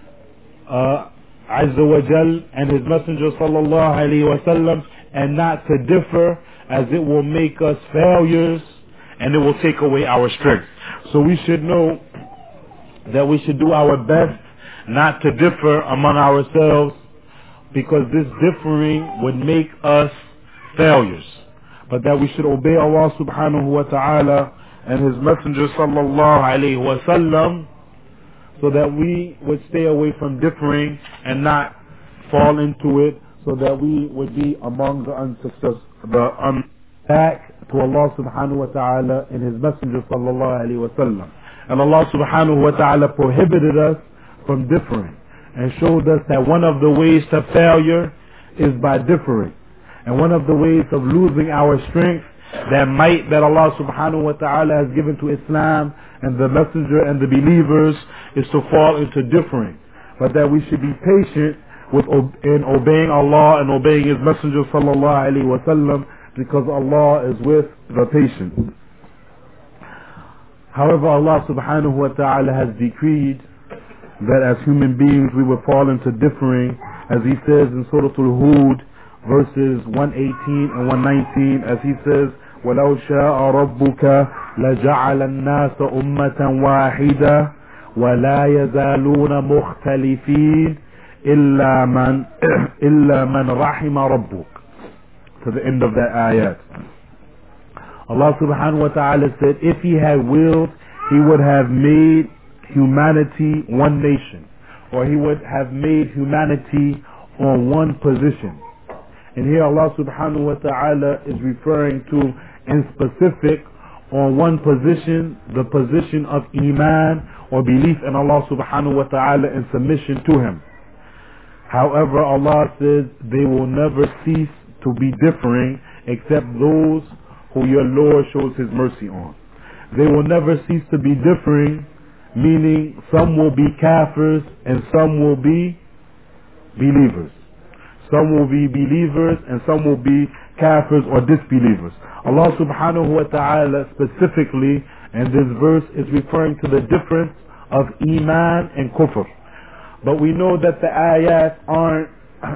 S1: Azza wa Jal and His Messenger sallallahu alayhi wa sallam, and not to differ, as it will make us failures and it will take away our strength. So we should know that we should do our best not to differ among ourselves, because this differing would make us failures, but that we should obey Allah subhanahu wa ta'ala and His Messenger sallallahu alayhi wa sallam, so that we would stay away from differing and not fall into it, so that we would be among the unsuccessful. Back to Allah subhanahu wa ta'ala and His Messenger sallallahu alayhi wa sallam. And Allah subhanahu wa ta'ala prohibited us from differing, and showed us that one of the ways to failure is by differing. And one of the ways of losing our strength, that might that Allah subhanahu wa ta'ala has given to Islam and the Messenger and the believers, is to fall into differing. But that we should be patient in obeying Allah and obeying His Messenger sallallahu alayhi wa sallam, because Allah is with the patient. However, Allah subhanahu wa ta'ala has decreed that as human beings we would fall into differing, as He says in Surah Al-Hud, verses 118 and 119, as He says, وَلَوْ شَاءَ رَبُّكَ لَجَعَلَ النَّاسَ أُمَّةً وَاحِدَةً وَلَا يَزَالُونَ مُخْتَلِفِينَ إِلَّا مَنْ رَحِمَ رَبُّكَ, to the end of that ayat. Allah subhanahu wa ta'ala said, if He had willed, He would have made humanity one nation, or He would have made humanity on one position. And here Allah subhanahu wa ta'ala is referring to, in specific, on one position, the position of Iman, or belief in Allah subhanahu wa ta'ala and submission to Him. However, Allah says they will never cease to be differing, except those who your Lord shows His mercy on. They will never cease to be differing, meaning some will be kafirs and some will be believers. Some will be believers and some will be kafirs or disbelievers. Allah subhanahu wa ta'ala specifically in this verse is referring to the difference of Iman and Kufr. But we know that the ayat aren't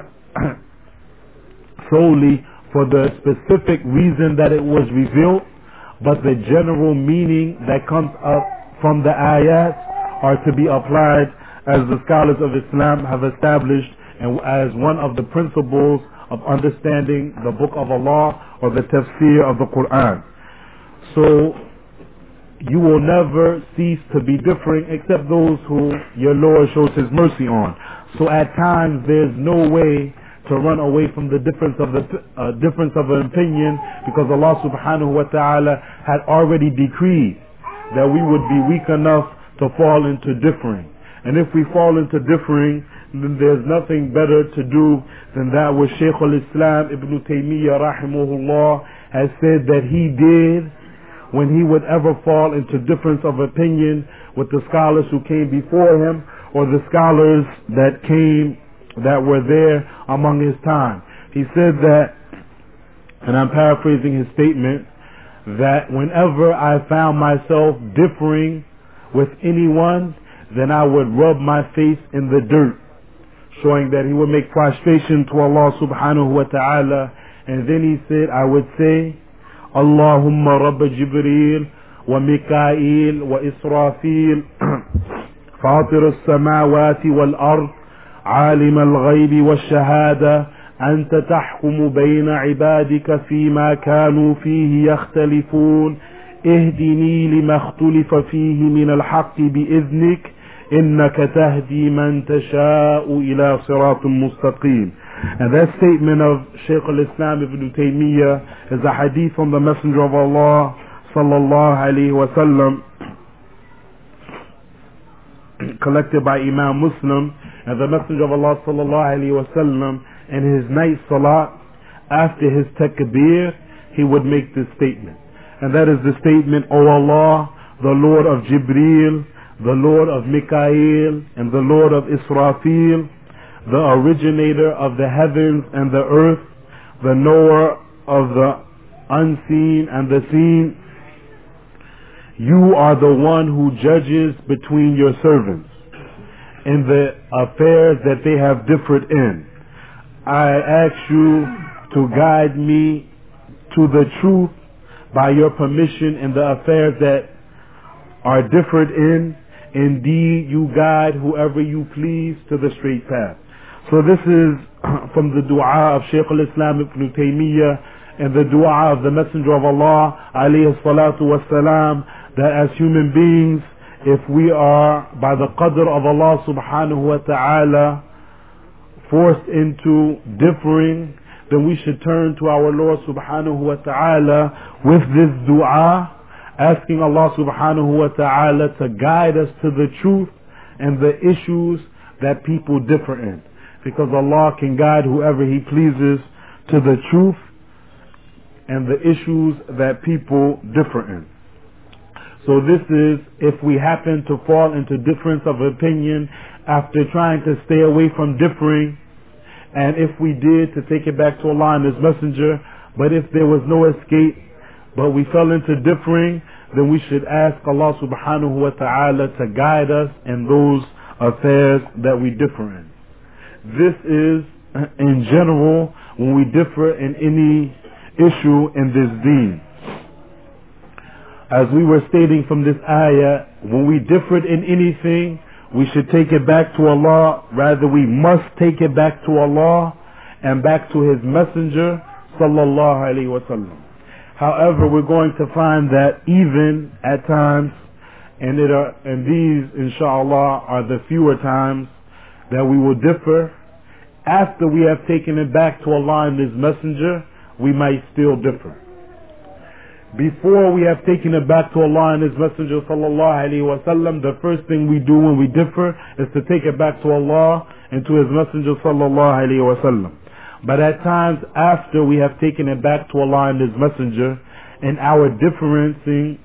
S1: solely for the specific reason that it was revealed, but the general meaning that comes up from the ayat are to be applied, as the scholars of Islam have established, and as one of the principles of understanding the book of Allah, or the tafsir of the Quran. So you will never cease to be differing, except those who your Lord shows His mercy on. So at times there's no way to run away from the difference of an opinion, because Allah subhanahu wa ta'ala had already decreed that we would be weak enough to fall into differing. And if we fall into differing, then there's nothing better to do than that which Shaykh al-Islam Ibn Taymiyyah rahimahullah has said that he did when he would ever fall into difference of opinion with the scholars who came before him, or the scholars that were there among his time. He said that, and I'm paraphrasing his statement, that whenever I found myself differing with anyone, then I would rub my face in the dirt, showing that he would make prostration to Allah subhanahu wa ta'ala And then he said, I would say, Allahumma Rabb Jibreel wa Mikail wa Israfil فاطر السماوات والأرض عالم الغيب والشهادة أنت تحكم بين عبادك فيما كانوا فيه يختلفون اهدني لما اختلف فيه من الحق بإذنك إنك تهدي من تشاء إلى صراط مستقيم. And that statement of Shaykh al-Islam ibn Taymiyyah is a hadith from the Messenger of Allah sallallahu alayhi wa sallam, collected by Imam Muslim. And the Messenger of Allah sallallahu alayhi wa sallam, in his night salat, after his takbir, he would make this statement. And that is the statement, O Allah, the Lord of Jibreel, the Lord of Mikael, and the Lord of Israfil, the originator of the heavens and the earth, the knower of the unseen and the seen. You are the one who judges between your servants in the affairs that they have differed in. I ask you to guide me to the truth by your permission in the affairs that are differed in. Indeed, you guide whoever you please to the straight path. So this is from the dua of Shaykh al-Islam ibn Taymiyyah and the dua of the Messenger of Allah alayhi salatu wassalam, that as human beings, if we are by the qadr of Allah subhanahu wa ta'ala forced into differing, then we should turn to our Lord subhanahu wa ta'ala with this dua, asking Allah subhanahu wa ta'ala to guide us to the truth and the issues that people differ in. Because Allah can guide whoever He pleases to the truth and the issues that people differ in. So this is if we happen to fall into difference of opinion after trying to stay away from differing, and if we did, to take it back to Allah and His Messenger. But if there was no escape, but we fell into differing, then we should ask Allah subhanahu wa ta'ala to guide us in those affairs that we differ in. This is, in general, when we differ in any issue in this deen. As we were stating from this ayah, when we differed in anything, we should take it back to Allah. Rather, we must take it back to Allah and back to His Messenger sallallahu alaihi wasallam. However, we're going to find that even at times, and these, inshallah, are the fewer times that we will differ. After we have taken it back to Allah and His Messenger, we might still differ. Before we have taken it back to Allah and His Messenger sallallahu alaihi wasallam, the first thing we do when we differ is to take it back to Allah and to His Messenger sallallahu alaihi wasallam. But at times after we have taken it back to Allah and His Messenger, and our differences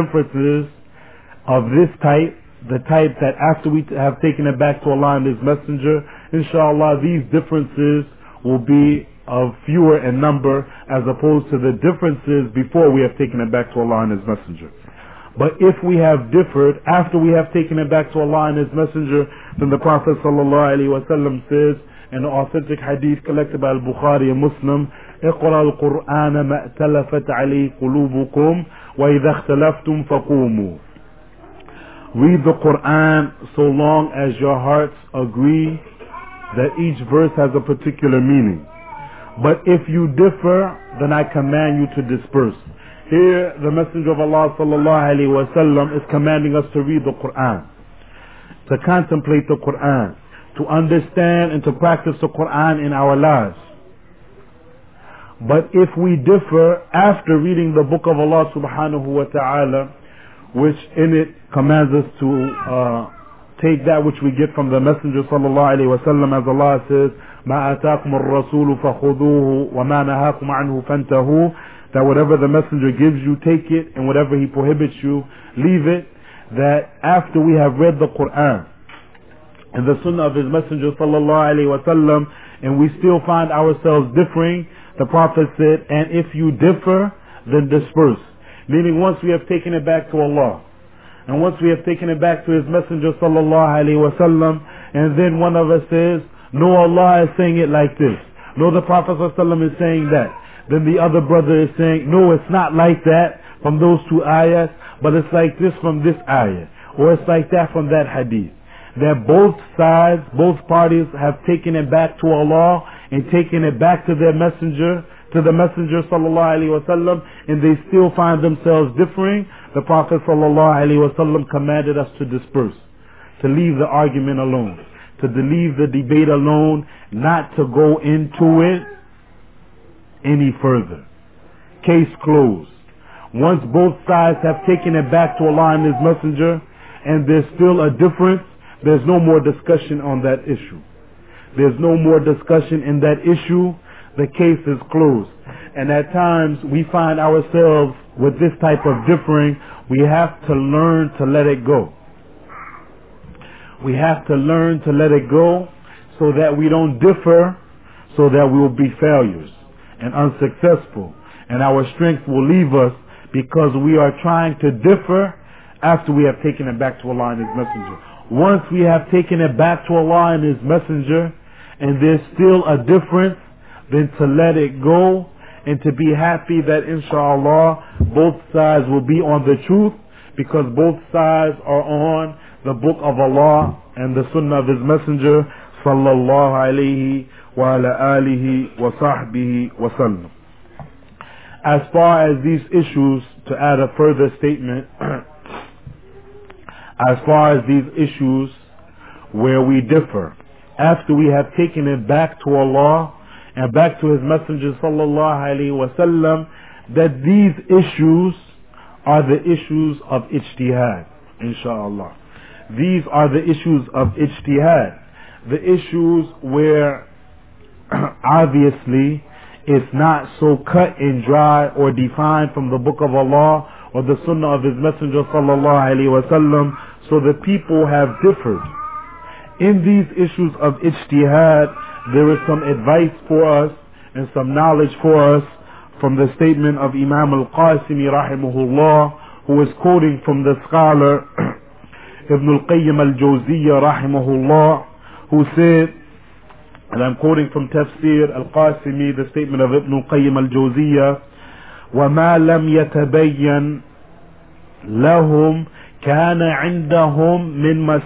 S1: of this type, the type that after we have taken it back to Allah and His Messenger, inshallah these differences will be of fewer in number as opposed to the differences before we have taken it back to Allah and His Messenger. But if we have differed after we have taken it back to Allah and His Messenger, then the Prophet sallallahu alaihi wasallam says in an authentic hadith collected by Al-Bukhari and Muslim, اقرأ القرآن ما ائتلفت عليه قلوبكم وإذا اختلفتم فقوموا. Read the Quran so long as your hearts agree that each verse has a particular meaning. But if you differ, then I command you to disperse. Here, the Messenger of Allah sallallahu alaihi wasallam is commanding us to read the Quran, to contemplate the Quran, to understand and to practice the Quran in our lives. But if we differ after reading the book of Allah subhanahu wa ta'ala, which in it commands us to take that which we get from the Messenger sallallahu alaihi wasallam, as Allah says, ما آتاكم الرسول فخذوه وما نهاكم عنه فانتهوا, that whatever the Messenger gives you, take it, and whatever he prohibits you, leave it. That after we have read the Quran and the Sunnah of His Messenger sallallahu alaihi wasallam, and we still find ourselves differing, the Prophet said, and if you differ, then disperse. Meaning once we have taken it back to Allah, and once we have taken it back to His Messenger sallallahu alaihi wasallam, and then one of us says, no, Allah is saying it like this, no, the Prophet sallallahu alaihi wasallam is saying that, Then the other brother is saying, no, it's not like that from those two ayahs, but it's like this from this ayah, or it's like that from that hadith. That both sides, both parties have taken it back to Allah and taken it back to their messenger, to the messenger sallallahu alaihi wasallam, and they still find themselves differing. The Prophet sallallahu alaihi wasallam commanded us to disperse, to leave the argument alone, to leave the debate alone, not to go into it any further. Case closed. Once both sides have taken it back to Allah and His Messenger, and there's still a difference, there's no more discussion on that issue. There's no more discussion in that issue. The case is closed. And at times we find ourselves with this type of differing. We have to learn to let it go. We have to learn to let it go so that we don't differ, so that we will be failures and unsuccessful. And our strength will leave us because we are trying to differ after we have taken it back to Allah and His Messenger. Once we have taken it back to Allah and His Messenger, and there's still a difference, then to let it go and to be happy that inshallah both sides will be on the truth, because both sides are on the book of Allah and the sunnah of His Messenger sallallahu alayhi wa ala alihi wa sahbihi wa sallam. As far as these issues, to add a further statement, as far as these issues where we differ, after we have taken it back to Allah and back to His Messenger sallallahu alaihi wasallam, that these issues are the issues of ijtihad, inshallah. These are the issues of ijtihad, the issues where obviously it's not so cut and dry or defined from the book of Allah or the sunnah of His Messenger sallallahu alaihi wasallam. So the people have differed. In these issues of ijtihad, there is some advice for us and some knowledge for us from the statement of Imam al-Qasimi rahimahullah, who is quoting from the scholar Ibn al-Qayyim al-Jawziyya rahimahullah, who said, and I'm quoting from Tafsir al-Qasimi, the statement of Ibn al-Qayyim al-Jawziyya, وَمَا لَمْ يَتَبَيَّنْ لَهُمْ كان عندهم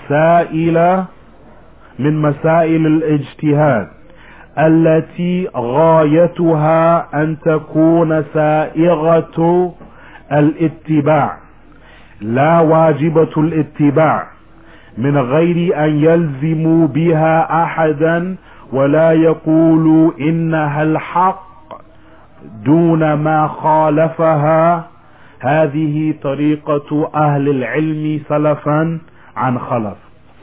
S1: من مسائل الاجتهاد التي غايتها أن تكون سائغة الاتباع لا واجبة الاتباع من غير أن يلزموا بها أحدا ولا يقولوا إنها الحق دون ما خالفها. هذه طريقة أهل العلم سلفا عن خلف.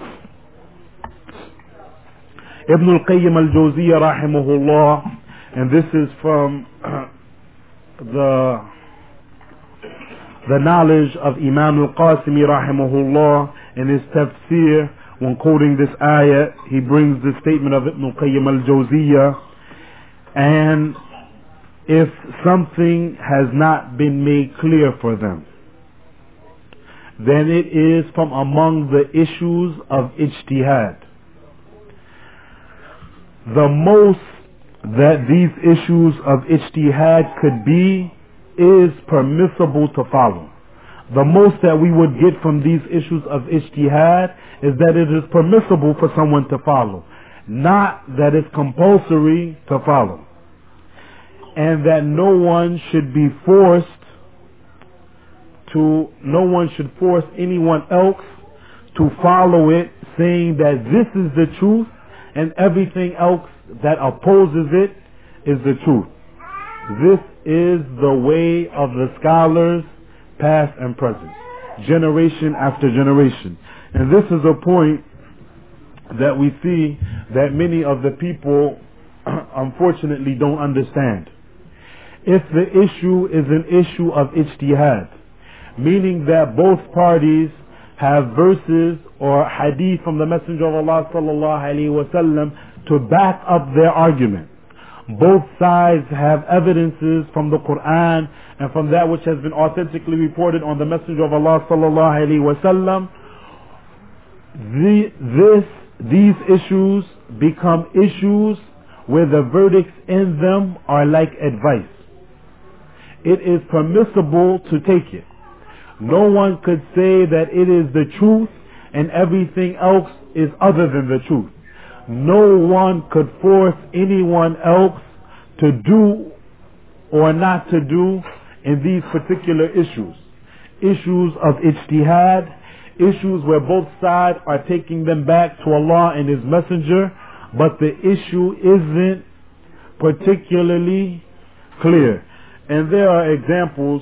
S1: Ibn al-Qayyim al-Jawziyya rahimahullah, and this is from the knowledge of Imam al-Qasimi rahimahullah in his tafsir. When quoting this ayah, he brings the statement of Ibn al-Qayyim al-Jawziyya, and if something has not been made clear for them, then it is from among the issues of ijtihad. The most that these issues of ijtihad could be is permissible to follow. The most that we would get from these issues of ijtihad is that it is permissible for someone to follow, not that it's compulsory to follow. And that no one should force anyone else to follow it, saying that this is the truth and everything else that opposes it is the truth. This is the way of the scholars, past and present, generation after generation. And this is a point that we see that many of the people unfortunately don't understand. If the issue is an issue of ijtihad, meaning that both parties have verses or hadith from the Messenger of Allah sallallahu alaihi wasallam to back up their argument, both sides have evidences from the Quran and from that which has been authentically reported on the Messenger of Allah sallallahu alaihi wasallam, these issues become issues where the verdicts in them are like advice. it is permissible to take it. No one could say that it is the truth and everything else is other than the truth. No one could force anyone else to do or not to do in these particular issues. Issues of ijtihad, issues where both sides are taking them back to Allah and His Messenger, but the issue isn't particularly clear. And there are examples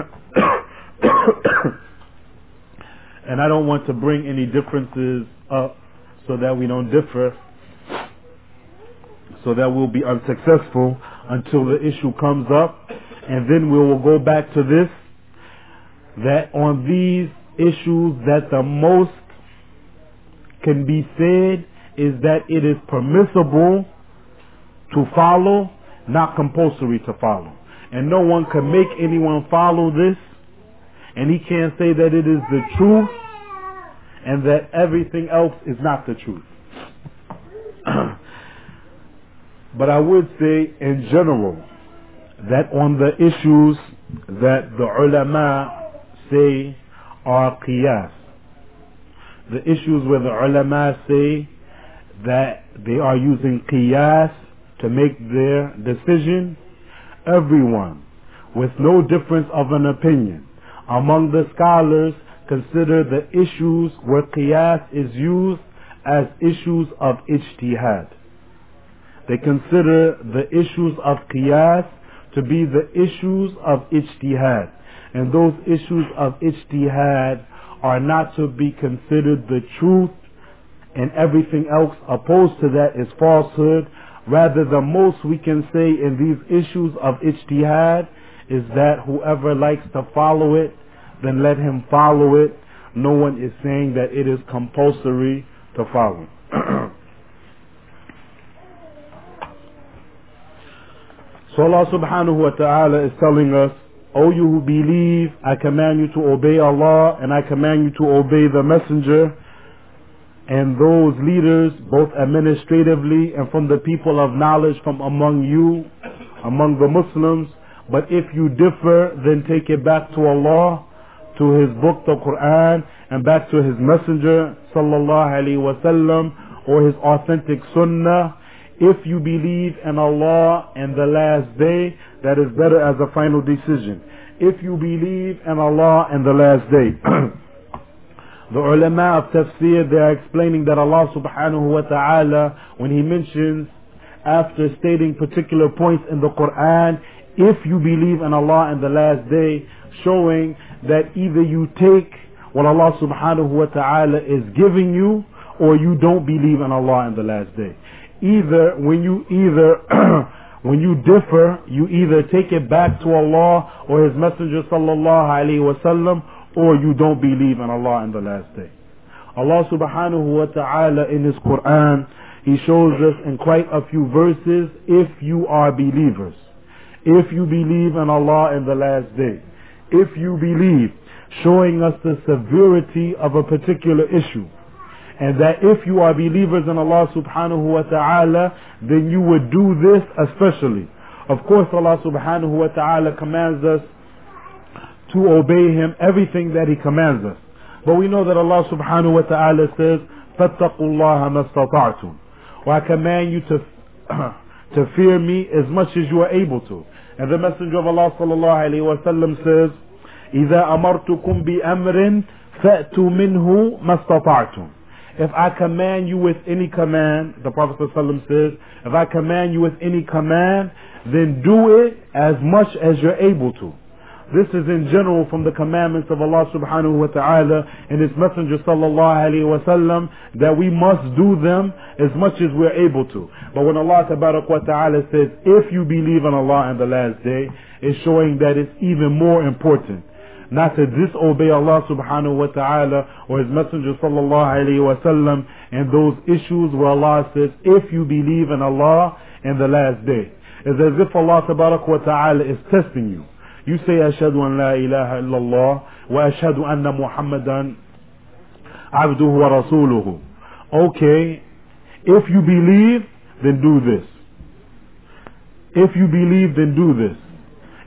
S1: and I don't want to bring any differences up so that we don't differ, so that we'll be unsuccessful until the issue comes up, and then we will go back to this, that on these issues that the most can be said is that it is permissible to follow, not compulsory to follow. And no one can make anyone follow this, and he can't say that it is the truth and that everything else is not the truth. But I would say in general that on the issues that the ulama say are qiyas, the issues where the ulama say that they are using qiyas to make their decision, everyone with no difference of an opinion among the scholars consider the issues where qiyas is used as issues of ijtihad. They consider the issues of qiyas to be the issues of ijtihad. And those issues of ijtihad are not to be considered the truth, and everything else opposed to that is falsehood. Rather, the most we can say in these issues of ijtihad is that whoever likes to follow it, then let him follow it. No one is saying that it is compulsory to follow. So Allah subhanahu wa ta'ala is telling us, O you who believe, I command you to obey Allah and I command you to obey the Messenger and those leaders, both administratively and from the people of knowledge from among you, among the Muslims. But if you differ, then take it back to Allah, to His book, the Quran, and back to His Messenger, sallallahu alaihi wasallam, or His authentic Sunnah. If you believe in Allah and the last day, that is better as a final decision. If you believe in Allah and the last day. The ulama of tafsir, they are explaining that Allah subhanahu wa ta'ala, when He mentions, after stating particular points in the Quran, if you believe in Allah and the last day, showing that either you take what Allah subhanahu wa ta'ala is giving you, or you don't believe in Allah and the last day. When you differ, you either take it back to Allah or His Messenger sallallahu alaihi wasallam, or you don't believe in Allah and the last day. Allah subhanahu wa ta'ala in His Quran, He shows us in quite a few verses, if you are believers, if you believe in Allah and the last day, if you believe, showing us the severity of a particular issue. And that if you are believers in Allah subhanahu wa ta'ala, then you would do this especially. Of course, Allah subhanahu wa ta'ala commands us to obey Him, everything that He commands us. But we know that Allah subhanahu wa ta'ala says, فَاتَّقُوا اللَّهَ مَا اسْتَطَعْتُمْ. Or I command you to fear me as much as you are able to. And the Messenger of Allah sallallahu alayhi wa sallam says, إِذَا أَمَرْتُكُمْ بِأَمْرٍ فَأْتُوا مِنْهُ مَا اسْتَطَعْتُمْ. If I command you with any command, the Prophet ﷺ says, if I command you with any command, then do it as much as you're able to. This is in general from the commandments of Allah subhanahu wa ta'ala and His Messenger sallallahu alayhi wa sallam, that we must do them as much as we're able to. But when Allah tabarak wa ta'ala says, if you believe in Allah and the last day, it's showing that it's even more important not to disobey Allah subhanahu wa ta'ala or His Messenger sallallahu alayhi wa sallam and those issues where Allah says, if you believe in Allah and the last day. It's as if Allah tabarak wa ta'ala is testing you. You say, Ashhadu an la ilaha illallah wa ashhadu anna Muhammadan abduhu wa rasuluhu. Okay, if you believe, then do this. If you believe, then do this.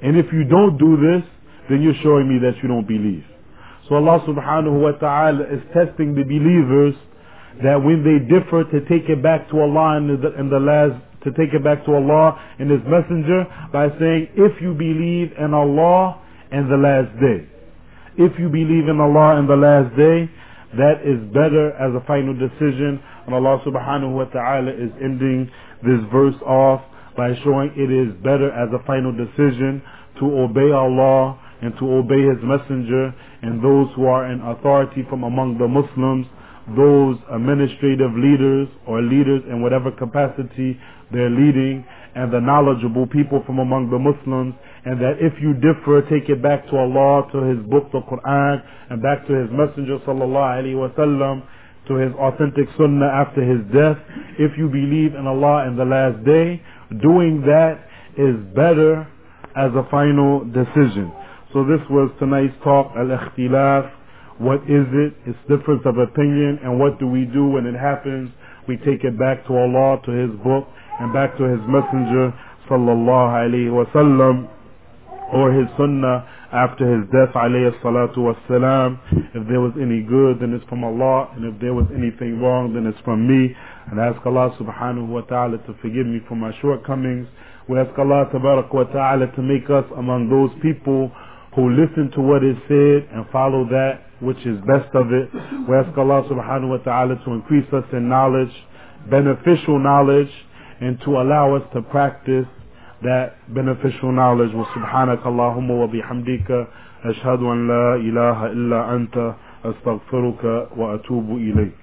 S1: And if you don't do this, then you're showing me that you don't believe. So Allah subhanahu wa ta'ala is testing the believers that when they differ, to take it back to Allah to take it back to Allah and His Messenger by saying, if you believe in Allah and the last day. If you believe in Allah and the last day, that is better as a final decision. And Allah subhanahu wa ta'ala is ending this verse off by showing it is better as a final decision to obey Allah and to obey His Messenger and those who are in authority from among the Muslims, those administrative leaders or leaders in whatever capacity they're leading, and the knowledgeable people from among the Muslims, and that if you differ, take it back to Allah, to His book, the Quran, and back to His Messenger sallallahu alaihi wasallam, to His authentic Sunnah after His death. If you believe in Allah and the last day, doing that is better as a final decision. So this was tonight's talk, al-ikhtilaf. What is it? It's difference of opinion. And what do we do when it happens? We take it back to Allah, to His book, and back to His Messenger sallallahu alaihi wasallam, or His Sunnah after His death alayhi salatu wassalam. If there was any good, then it's from Allah, and if there was anything wrong, then it's from me. And I ask Allah subhanahu wa ta'ala to forgive me for my shortcomings. We ask Allah tabarak wa ta'ala to make us among those people who listen to what is said and follow that which is best of it. We ask Allah subhanahu wa ta'ala to increase us in knowledge, beneficial knowledge, and to allow us to practice that beneficial knowledge. Wa subhanaka Allahumma wa bihamdika ashhadu an la ilaha illa anta astaghfiruka wa atubu ilayk.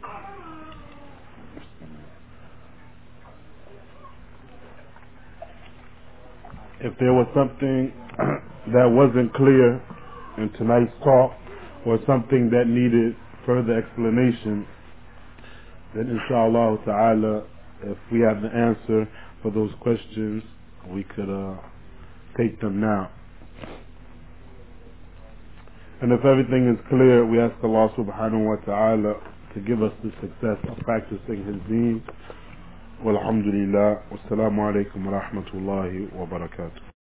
S1: If there was something that wasn't clear in tonight's talk, or something that needed further explanation, then inshallah ta'ala, if we have the answer for those questions, we could take them now. And if everything is clear, we ask Allah subhanahu wa ta'ala to give us the success of practicing His deen. Walhamdulillah. Wassalamu alaikum wa rahmatullahi wa barakatuh.